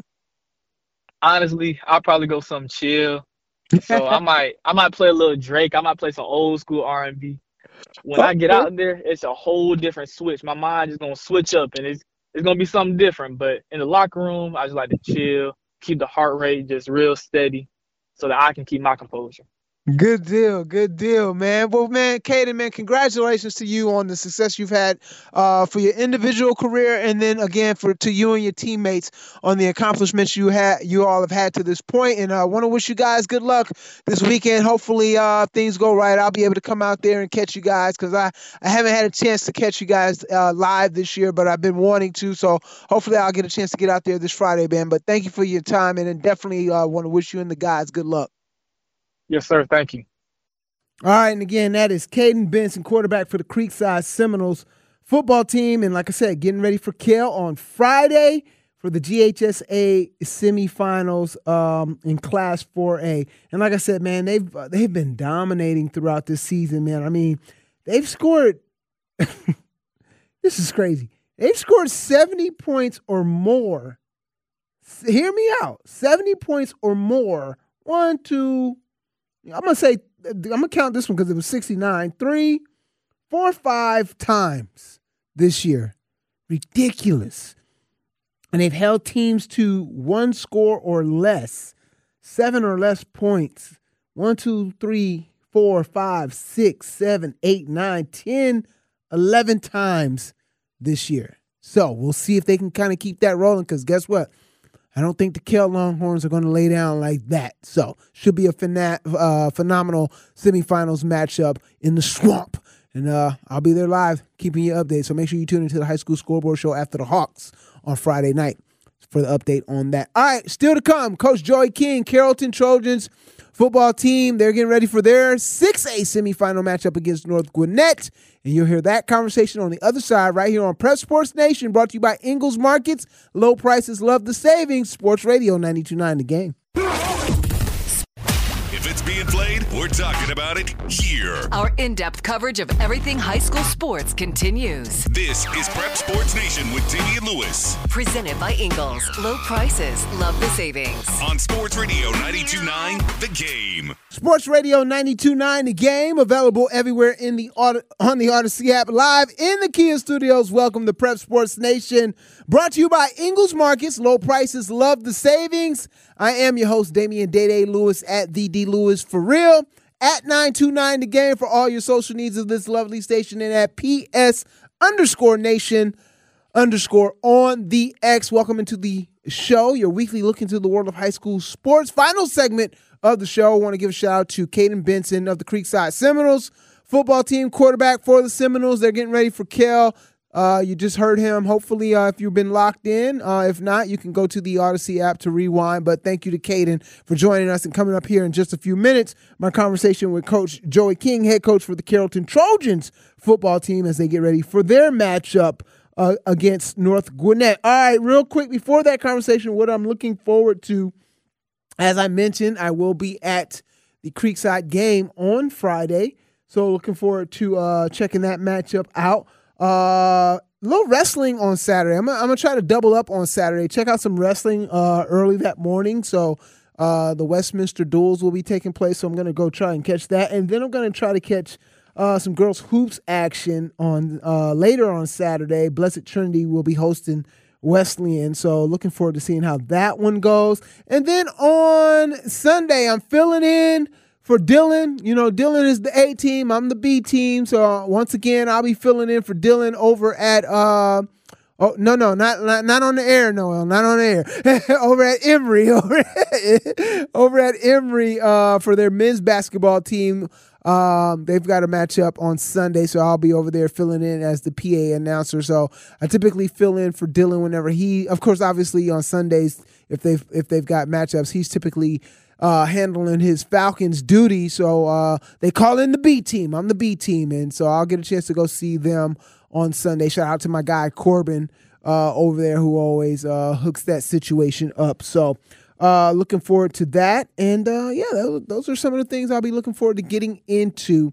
Honestly, I'll probably go something chill. So I might I might play a little Drake. I might play some old school R and B. When okay. I get out there, it's a whole different switch. My mind is gonna switch up, and it's it's gonna be something different. But in the locker room, I just like to chill, keep the heart rate just real steady, so that I can keep my composure. Good deal. Good deal, man. Well, man, Caden, man, congratulations to you on the success you've had uh, for your individual career, and then again for to you and your teammates on the accomplishments you had, you all have had to this point. And I want to wish you guys good luck this weekend. Hopefully, uh, things go right. I'll be able to come out there and catch you guys because I, I haven't had a chance to catch you guys uh, live this year, but I've been wanting to. So hopefully, I'll get a chance to get out there this Friday, man. But thank you for your time, and then definitely uh, want to wish you and the guys good luck. Yes, sir. Thank you. All right, and again, that is Caden Benson, quarterback for the Creekside Seminoles football team. And like I said, getting ready for Kell on Friday for the G H S A semifinals um, in Class four A. And like I said, man, they've uh, they've been dominating throughout this season, man. I mean, they've scored – this is crazy. They've scored seventy points or more. Hear me out. seventy points or more. One, two – I'm going to say, I'm going to count this one because it was sixty-nine. Three, four, five times this year. Ridiculous. And they've held teams to one score or less, seven or less points. One, two, three, four, five, six, seven, eight, nine, ten, eleven times this year. So we'll see if they can kind of keep that rolling because guess what? I don't think the Kell Longhorns are going to lay down like that. So should be a phena- uh, phenomenal semifinals matchup in the swamp. And uh, I'll be there live keeping you updated. So make sure you tune into the High School Scoreboard Show after the Hawks on Friday night for the update on that. All right, still to come, Coach Joey King, Carrollton Trojans football team. They're getting ready for their six A semifinal matchup against North Gwinnett. And you'll hear that conversation on the other side right here on Prep Sports Nation, brought to you by Ingles Markets. Low prices, love the savings. Sports Radio ninety-two point nine The Game. If it's being played, We're talking about it here. Our in-depth coverage of everything high school sports continues. This is Prep Sports Nation with Damian Lewis. Presented by Ingles. Low prices, love the savings. On Sports Radio ninety-two point nine, The Game. Sports Radio ninety-two point nine, The Game, available everywhere in the on the Odyssey app, live in the Kia studios. Welcome to Prep Sports Nation, brought to you by Ingles Markets. Low prices, love the savings. I am your host, Damian Day-Day Lewis, at the D Lewis for real, at nine two nine The Game for all your social needs of this lovely station, and at P S underscore Nation underscore on the X. Welcome into the show, your weekly look into the world of high school sports. Final segment of the show. I want to give a shout out to Caden Benson of the Creekside Seminoles football team, quarterback for the Seminoles. They're getting ready for Kell. Uh, you just heard him. Hopefully, uh, if you've been locked in, uh, if not, you can go to the Odyssey app to rewind. But thank you to Caden for joining us and coming up here in just a few minutes. My conversation with Coach Joey King, head coach for the Carrollton Trojans football team, as they get ready for their matchup uh, against North Gwinnett. All right, real quick before that conversation, what I'm looking forward to, as I mentioned, I will be at the Creekside game on Friday, so looking forward to uh, checking that matchup out. Uh, little wrestling on Saturday. I'm, I'm going to try to double up on Saturday. Check out some wrestling uh, early that morning. So uh, the Westminster Duels will be taking place, so I'm going to go try and catch that. And then I'm going to try to catch uh, some girls' hoops action on uh, later on Saturday. Blessed Trinity will be hosting Wesleyan, so looking forward to seeing how that one goes. And then on Sunday, I'm filling in for Dylan. You know, Dylan is the A team. I'm the B team. So uh, once again, I'll be filling in for Dylan over at uh oh no no not not, not on the air, Noel, not on the air. over at Emory, over at, over at Emory uh for their men's basketball team. Um, they've got a matchup on Sunday, so I'll be over there filling in as the P A announcer. So I typically fill in for Dylan whenever he, of course, obviously on Sundays, if they've if they've got matchups, he's typically uh, handling his Falcons duty. So uh, they call in the B team. I'm the B team, and so I'll get a chance to go see them on Sunday. Shout out to my guy Corbin uh, over there, who always uh, hooks that situation up. So. Uh, looking forward to that. And, uh, yeah, those, those are some of the things I'll be looking forward to getting into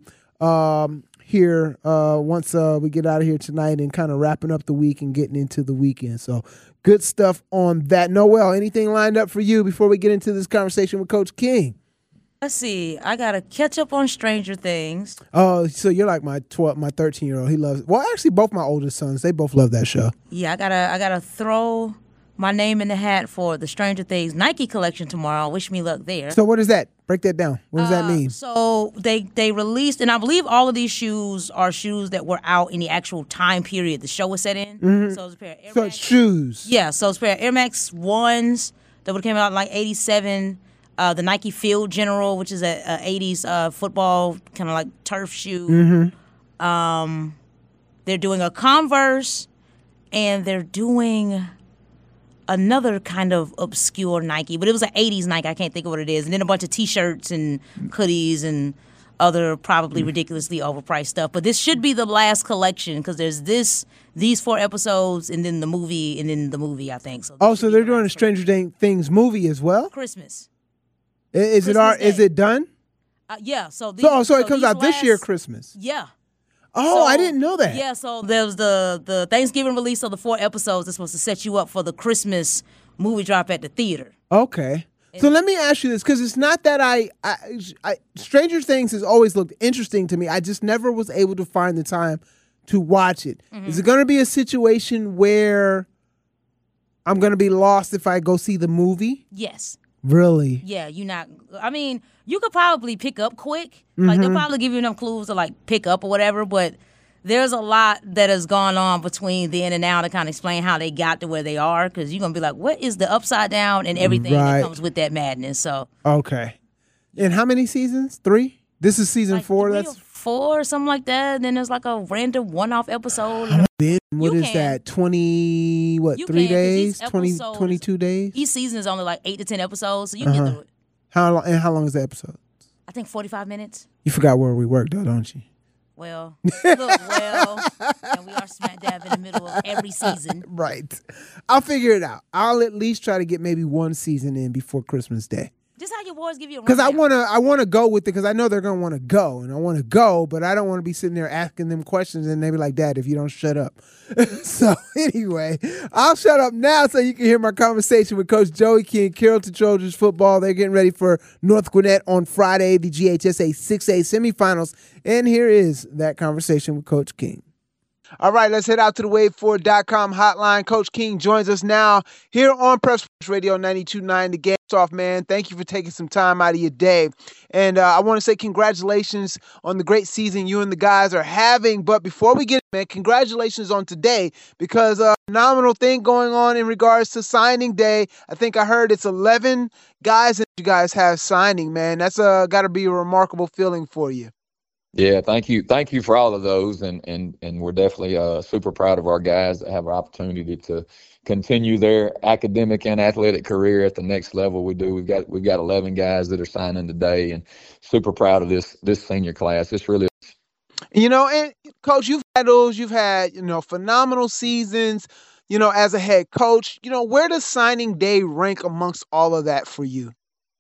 um, here uh, once uh, we get out of here tonight and kind of wrapping up the week and getting into the weekend. So good stuff on that. Noel, anything lined up for you before we get into this conversation with Coach King? Let's see. I got to catch up on Stranger Things. Oh, so you're like my twelve, my thirteen-year-old. He loves – well, actually, both my oldest sons, they both love that show. Yeah, I got to I gotta throw – my name in the hat for the Stranger Things Nike collection tomorrow. Wish me luck there. So what is that? Break that down. What does uh, that mean? So they they released, and I believe all of these shoes are shoes that were out in the actual time period the show was set in. Mm-hmm. So it's a pair of Air so Max. it's shoes. Yeah, so it's a pair of Air Max ones that would have came out in like eighty-seven. Uh, the Nike Field General, which is a, a eighties uh, football kind of like turf shoe. Mm-hmm. Um, they're doing a Converse, and they're doing another kind of obscure Nike, but it was an eighties Nike. I can't think of what it is. And then a bunch of T-shirts and hoodies and other probably ridiculously overpriced stuff. But this should be the last collection because there's this, these four episodes, and then the movie, and then the movie, I think. So oh, so they're doing a Stranger Things movie as well? Christmas. Is, is it our, Is it done? Uh, yeah. So, these, so, oh, so, so it comes out last, this year, Christmas. Yeah. Oh, so, I didn't know that. Yeah, so there was the, the Thanksgiving release of the four episodes that's supposed to set you up for the Christmas movie drop at the theater. Okay. And so let me ask you this, because it's not that I, I, I Stranger Things has always looked interesting to me. I just never was able to find the time to watch it. Mm-hmm. Is it going to be a situation where I'm going to be lost if I go see the movie? Yes. Really? Yeah, you're not. I mean, you could probably pick up quick. Like, mm-hmm. they'll probably give you enough clues to, like, pick up or whatever, but there's a lot that has gone on between then and now to kind of explain how they got to where they are, because you're going to be like, what is the upside down and everything right. that comes with that madness? So okay. And how many seasons? Three? This is season like four? Three That's or four or something like that. And then there's like a random one-off episode. What you is can. that? twenty, what, you three can, days? twenty, episodes, twenty-two days? Each season is only like eight to ten episodes, so you can uh-huh. get through it. How long, and how long is the episode? I think forty-five minutes. You forgot where we work, though, don't you? Well, look, well, and we are smack dab in the middle of every season. Right. I'll figure it out. I'll at least try to get maybe one season in before Christmas Day. Just how how your boys give you a Because I rundown. want to I want to go with it because I know they're going to want to go, and I want to go, but I don't want to be sitting there asking them questions and they be like, Dad, if you don't shut up. So anyway, I'll shut up now so you can hear my conversation with Coach Joey King, Carrollton Trojans football. They're getting ready for North Gwinnett on Friday, the G H S A six A semifinals. And here is that conversation with Coach King. All right, let's head out to the wave forward dot com hotline. Coach King joins us now here on Prep Sports Radio ninety-two point nine. The Game's Off, man. Thank you for taking some time out of your day. And uh, I want to say congratulations on the great season you and the guys are having. But before we get, man, congratulations on today because a phenomenal thing going on in regards to signing day. I think I heard it's eleven guys that you guys have signing, man. That's uh, got to be a remarkable feeling for you. Yeah, thank you. Thank you for all of those. And and and we're definitely uh, super proud of our guys that have an opportunity to continue their academic and athletic career at the next level. We do. We've got we've got eleven guys that are signing today, and super proud of this this senior class. It's really, you know, and Coach, you've had those. You've had you know phenomenal seasons. You know, as a head coach, you know, where does signing day rank amongst all of that for you?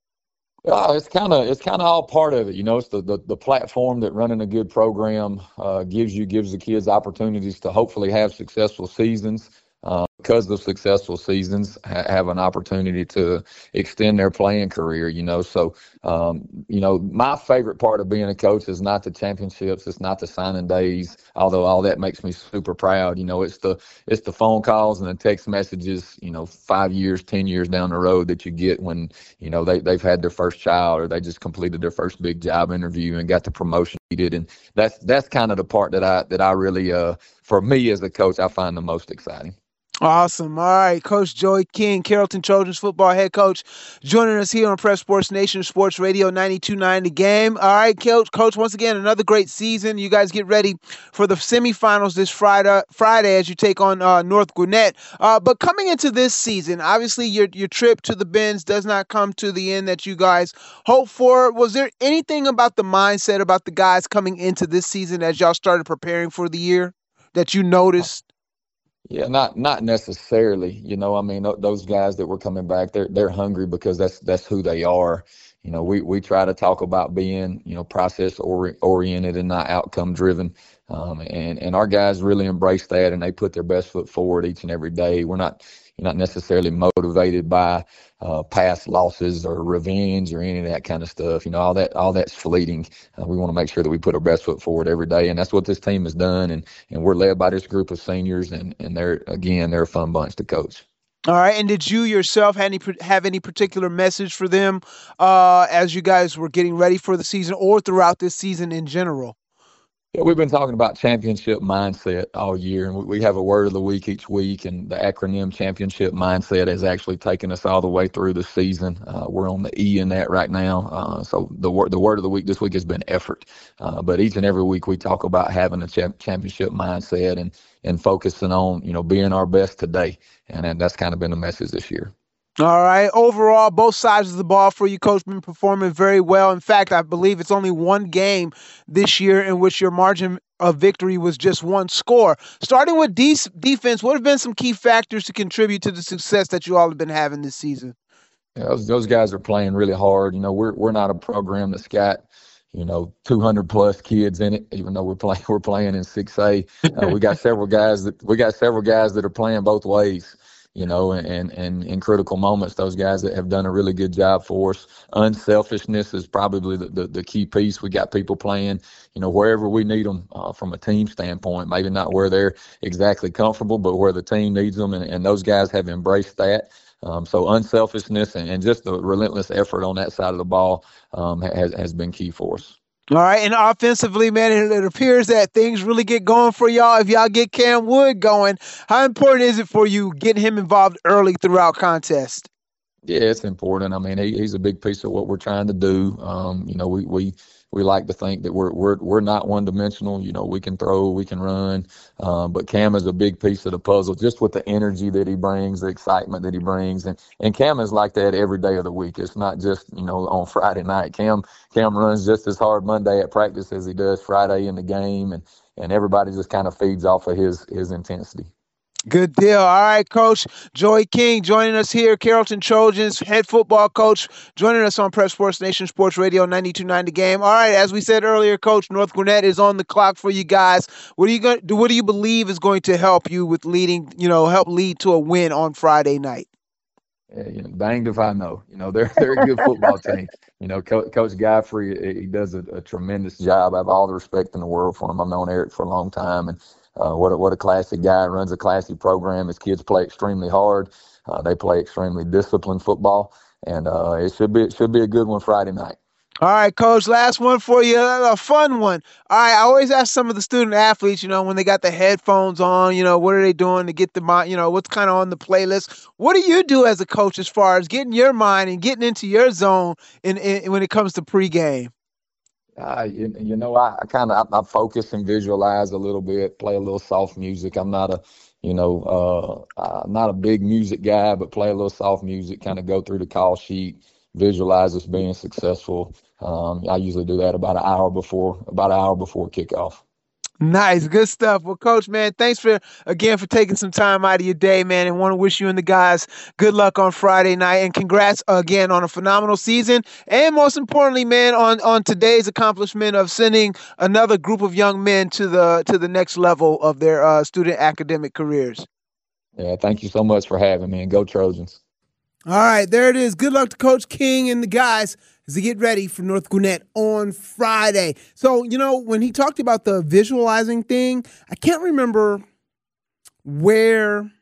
Uh, it's kind of it's kind of all part of it, you know. It's the, the, the platform that running a good program uh, gives you, gives the kids opportunities to hopefully have successful seasons. Uh, because of successful seasons, ha- have an opportunity to extend their playing career, you know. So, um, you know, my favorite part of being a coach is not the championships, it's not the signing days, although all that makes me super proud. You know, it's the it's the phone calls and the text messages, you know, five years, ten years down the road that you get when, you know, they, they've had their first child or they just completed their first big job interview and got the promotion needed. And that's that's kind of the part that I that I really, uh, for me as a coach, I find the most exciting. Awesome. All right. Coach Joey King, Carrollton Trojans football head coach, joining us here on Prep Sports Nation, Sports Radio ninety-two point nine The Game. All right, Coach, Coach, once again, another great season. You guys get ready for the semifinals this Friday, Friday as you take on uh, North Gwinnett. Uh, but coming into this season, obviously your your trip to the Benz does not come to the end that you guys hope for. Was there anything about the mindset about the guys coming into this season as y'all started preparing for the year that you noticed? Yeah, not not necessarily. You know, I mean, th- those guys that were coming back, they're they're hungry because that's that's who they are. You know, we, we try to talk about being, you know, process ori- oriented and not outcome driven. Um, and, and our guys really embrace that, and they put their best foot forward each and every day. We're not you're not necessarily motivated by uh, past losses or revenge or any of that kind of stuff. You know, all that all that's fleeting. Uh, we want to make sure that we put our best foot forward every day, and that's what this team has done. And and we're led by this group of seniors, and and they're again they're a fun bunch to coach. All right, and did you yourself have any have any particular message for them uh, as you guys were getting ready for the season or throughout this season in general? Yeah, we've been talking about championship mindset all year, and we have a word of the week each week, and the acronym championship mindset has actually taken us all the way through the season. Uh, we're on the E in that right now. Uh, so the word the word of the week this week has been effort. Uh, but each and every week we talk about having a champ- championship mindset and and focusing on, you know, being our best today. And, and that's kind of been the message this year. All right. Overall, both sides of the ball for you, Coach, been performing very well. In fact, I believe it's only one game this year in which your margin of victory was just one score. Starting with de- defense, what have been some key factors to contribute to the success that you all have been having this season? Yeah, those, those guys are playing really hard. You know, we're we're not a program that's got, you know, two hundred plus kids in it, even though we're playing we're playing in six A. Uh, we got several guys that we got several guys that are playing both ways. You know, and, and in critical moments, those guys that have done a really good job for us. Unselfishness is probably the, the, the key piece. We got people playing, you know, wherever we need them uh, from a team standpoint, maybe not where they're exactly comfortable, but where the team needs them. And, and those guys have embraced that. Um, so unselfishness and, and just the relentless effort on that side of the ball um, has, has been key for us. All right, and offensively, man, it, it appears that things really get going for y'all if y'all get Cam Wood going. How important is it for you getting him involved early throughout contest? Yeah, it's important. I mean, he, he's a big piece of what we're trying to do. Um, you know, we we we like to think that we're we're we're not one dimensional. You know, we can throw, we can run, um, but Cam is a big piece of the puzzle. Just with the energy that he brings, the excitement that he brings, and and Cam is like that every day of the week. It's not just, you know, on Friday night. Cam Cam runs just as hard Monday at practice as he does Friday in the game, and and everybody just kind of feeds off of his his intensity. Good deal. All right, Coach Joey King joining us here, Carrollton Trojans head football coach, joining us on Prep Sports Nation Sports Radio ninety-two point nine The Game. All right, as we said earlier, Coach, North Gwinnett is on the clock for you guys. What do you going? What do you believe is going to help you with leading? You know, help lead to a win on Friday night? Yeah, you know, danged if I know. You know, they're they're a good football team. You know, Co- Coach Godfrey, he does a, a tremendous job. I have all the respect in the world for him. I've known Eric for a long time, and uh, what a, what a classy guy. Runs a classy program. His kids play extremely hard. Uh, they play extremely disciplined football, and uh, it should be it should be a good one Friday night. All right, Coach, last one for you, a fun one. All right, I always ask some of the student athletes, you know, when they got the headphones on, you know, what are they doing to get the mind, you know, what's kind of on the playlist? What do you do as a coach as far as getting your mind and getting into your zone in, in when it comes to pregame? Uh, you, you know, I, I kind of I, I focus and visualize a little bit, play a little soft music. I'm not a, you know, uh, I'm not a big music guy, but play a little soft music, kind of go through the call sheet, visualize us being successful. Um, I usually do that about an hour before, about an hour before kickoff. Nice. Good stuff. Well, Coach, man, thanks for, again, for taking some time out of your day, man, and want to wish you and the guys good luck on Friday night, and congrats again on a phenomenal season, and most importantly, man, on, on today's accomplishment of sending another group of young men to the to the next level of their uh, student academic careers. Yeah, thank you so much for having me, and go Trojans. All right, there it is. Good luck to Coach King and the guys as they get ready for North Gwinnett on Friday. So, you know, when he talked about the visualizing thing, I can't remember where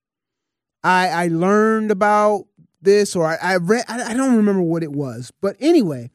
I, I learned about this, or I, I read, I, I don't remember what it was. But anyway,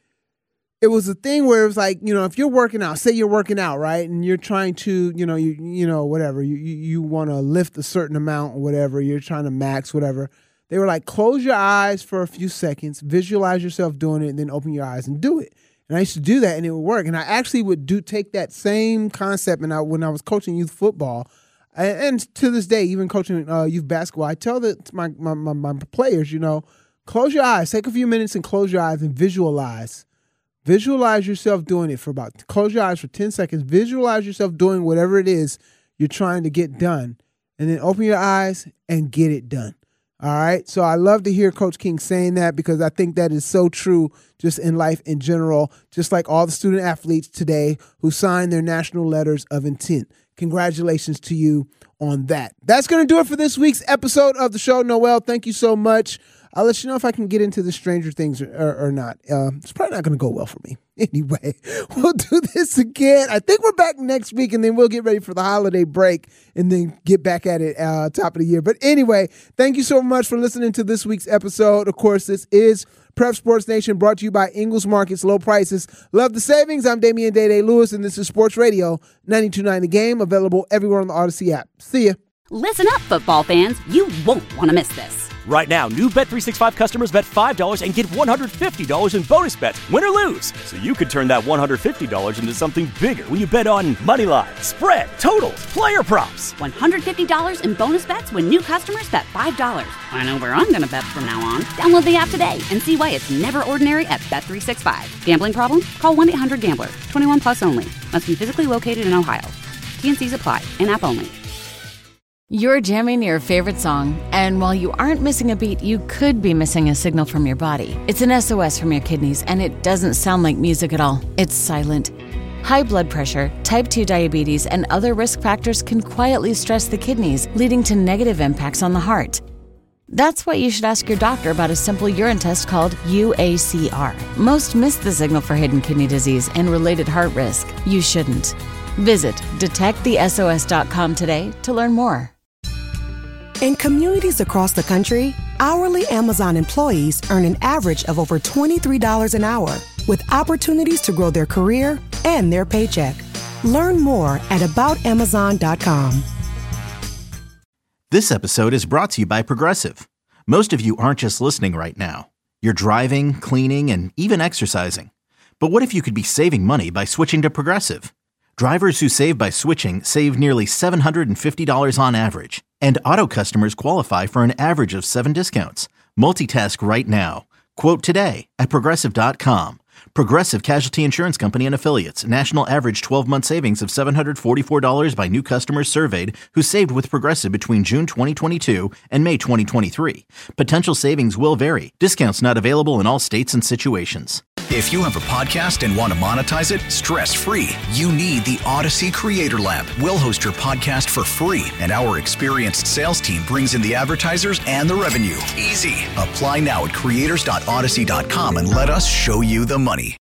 it was a thing where it was like, you know, if you're working out, say you're working out, right, and you're trying to, you know, you you know, whatever, you you, you want to lift a certain amount or whatever, you're trying to max whatever. They were like, close your eyes for a few seconds, visualize yourself doing it, and then open your eyes and do it. And I used to do that, and it would work. And I actually would do take that same concept, and I, when I was coaching youth football, and, and to this day, even coaching uh, youth basketball, I tell the, my, my, my, my players, you know, close your eyes, take a few minutes and close your eyes and visualize. Visualize yourself doing it for about, close your eyes for ten seconds, visualize yourself doing whatever it is you're trying to get done, and then open your eyes and get it done. All right. So I love to hear Coach King saying that, because I think that is so true just in life in general, just like all the student athletes today who signed their national letters of intent. Congratulations to you on that. That's going to do it for this week's episode of the show. Noel, thank you so much. I'll let you know if I can get into the Stranger Things or, or, or not. Uh, it's probably not going to go well for me. Anyway, we'll do this again. I think we're back next week, and then we'll get ready for the holiday break and then get back at it uh, top of the year. But anyway, thank you so much for listening to this week's episode. Of course, this is Prep Sports Nation, brought to you by Ingles Markets, low prices. Love the savings. I'm Damian Day-Day Lewis, and this is Sports Radio ninety-two point nine The Game, available everywhere on the Odyssey app. See ya. Listen up, football fans. You won't want to miss this. Right now, new Bet three sixty-five customers bet five dollars and get one hundred fifty dollars in bonus bets, win or lose. So you could turn that one hundred fifty dollars into something bigger when you bet on money line, spread, totals, player props. one hundred fifty dollars in bonus bets when new customers bet five dollars. I know where I'm going to bet from now on. Download the app today and see why it's never ordinary at Bet three sixty-five. Gambling problem? Call one eight hundred gambler. twenty-one plus only. Must be physically located in Ohio. T and C's apply. In-app only. You're jamming your favorite song, and while you aren't missing a beat, you could be missing a signal from your body. It's an S O S from your kidneys, and it doesn't sound like music at all. It's silent. High blood pressure, type two diabetes, and other risk factors can quietly stress the kidneys, leading to negative impacts on the heart. That's why you should ask your doctor about a simple urine test called U A C R. Most miss the signal for hidden kidney disease and related heart risk. You shouldn't. Visit detect the S O S dot com today to learn more. In communities across the country, hourly Amazon employees earn an average of over twenty-three dollars an hour, with opportunities to grow their career and their paycheck. Learn more at about amazon dot com. This episode is brought to you by Progressive. Most of you aren't just listening right now. You're driving, cleaning, and even exercising. But what if you could be saving money by switching to Progressive? Drivers who save by switching save nearly seven hundred fifty dollars on average. And auto customers qualify for an average of seven discounts. Multitask right now. Quote today at progressive dot com. Progressive Casualty Insurance Company and Affiliates. National average twelve-month savings of seven hundred forty-four dollars by new customers surveyed who saved with Progressive between June twenty twenty-two and May twenty twenty-three. Potential savings will vary. Discounts not available in all states and situations. If you have a podcast and want to monetize it stress-free, you need the Odyssey Creator Lab. We'll host your podcast for free, and our experienced sales team brings in the advertisers and the revenue. Easy. Apply now at creators dot odyssey dot com and let us show you the money.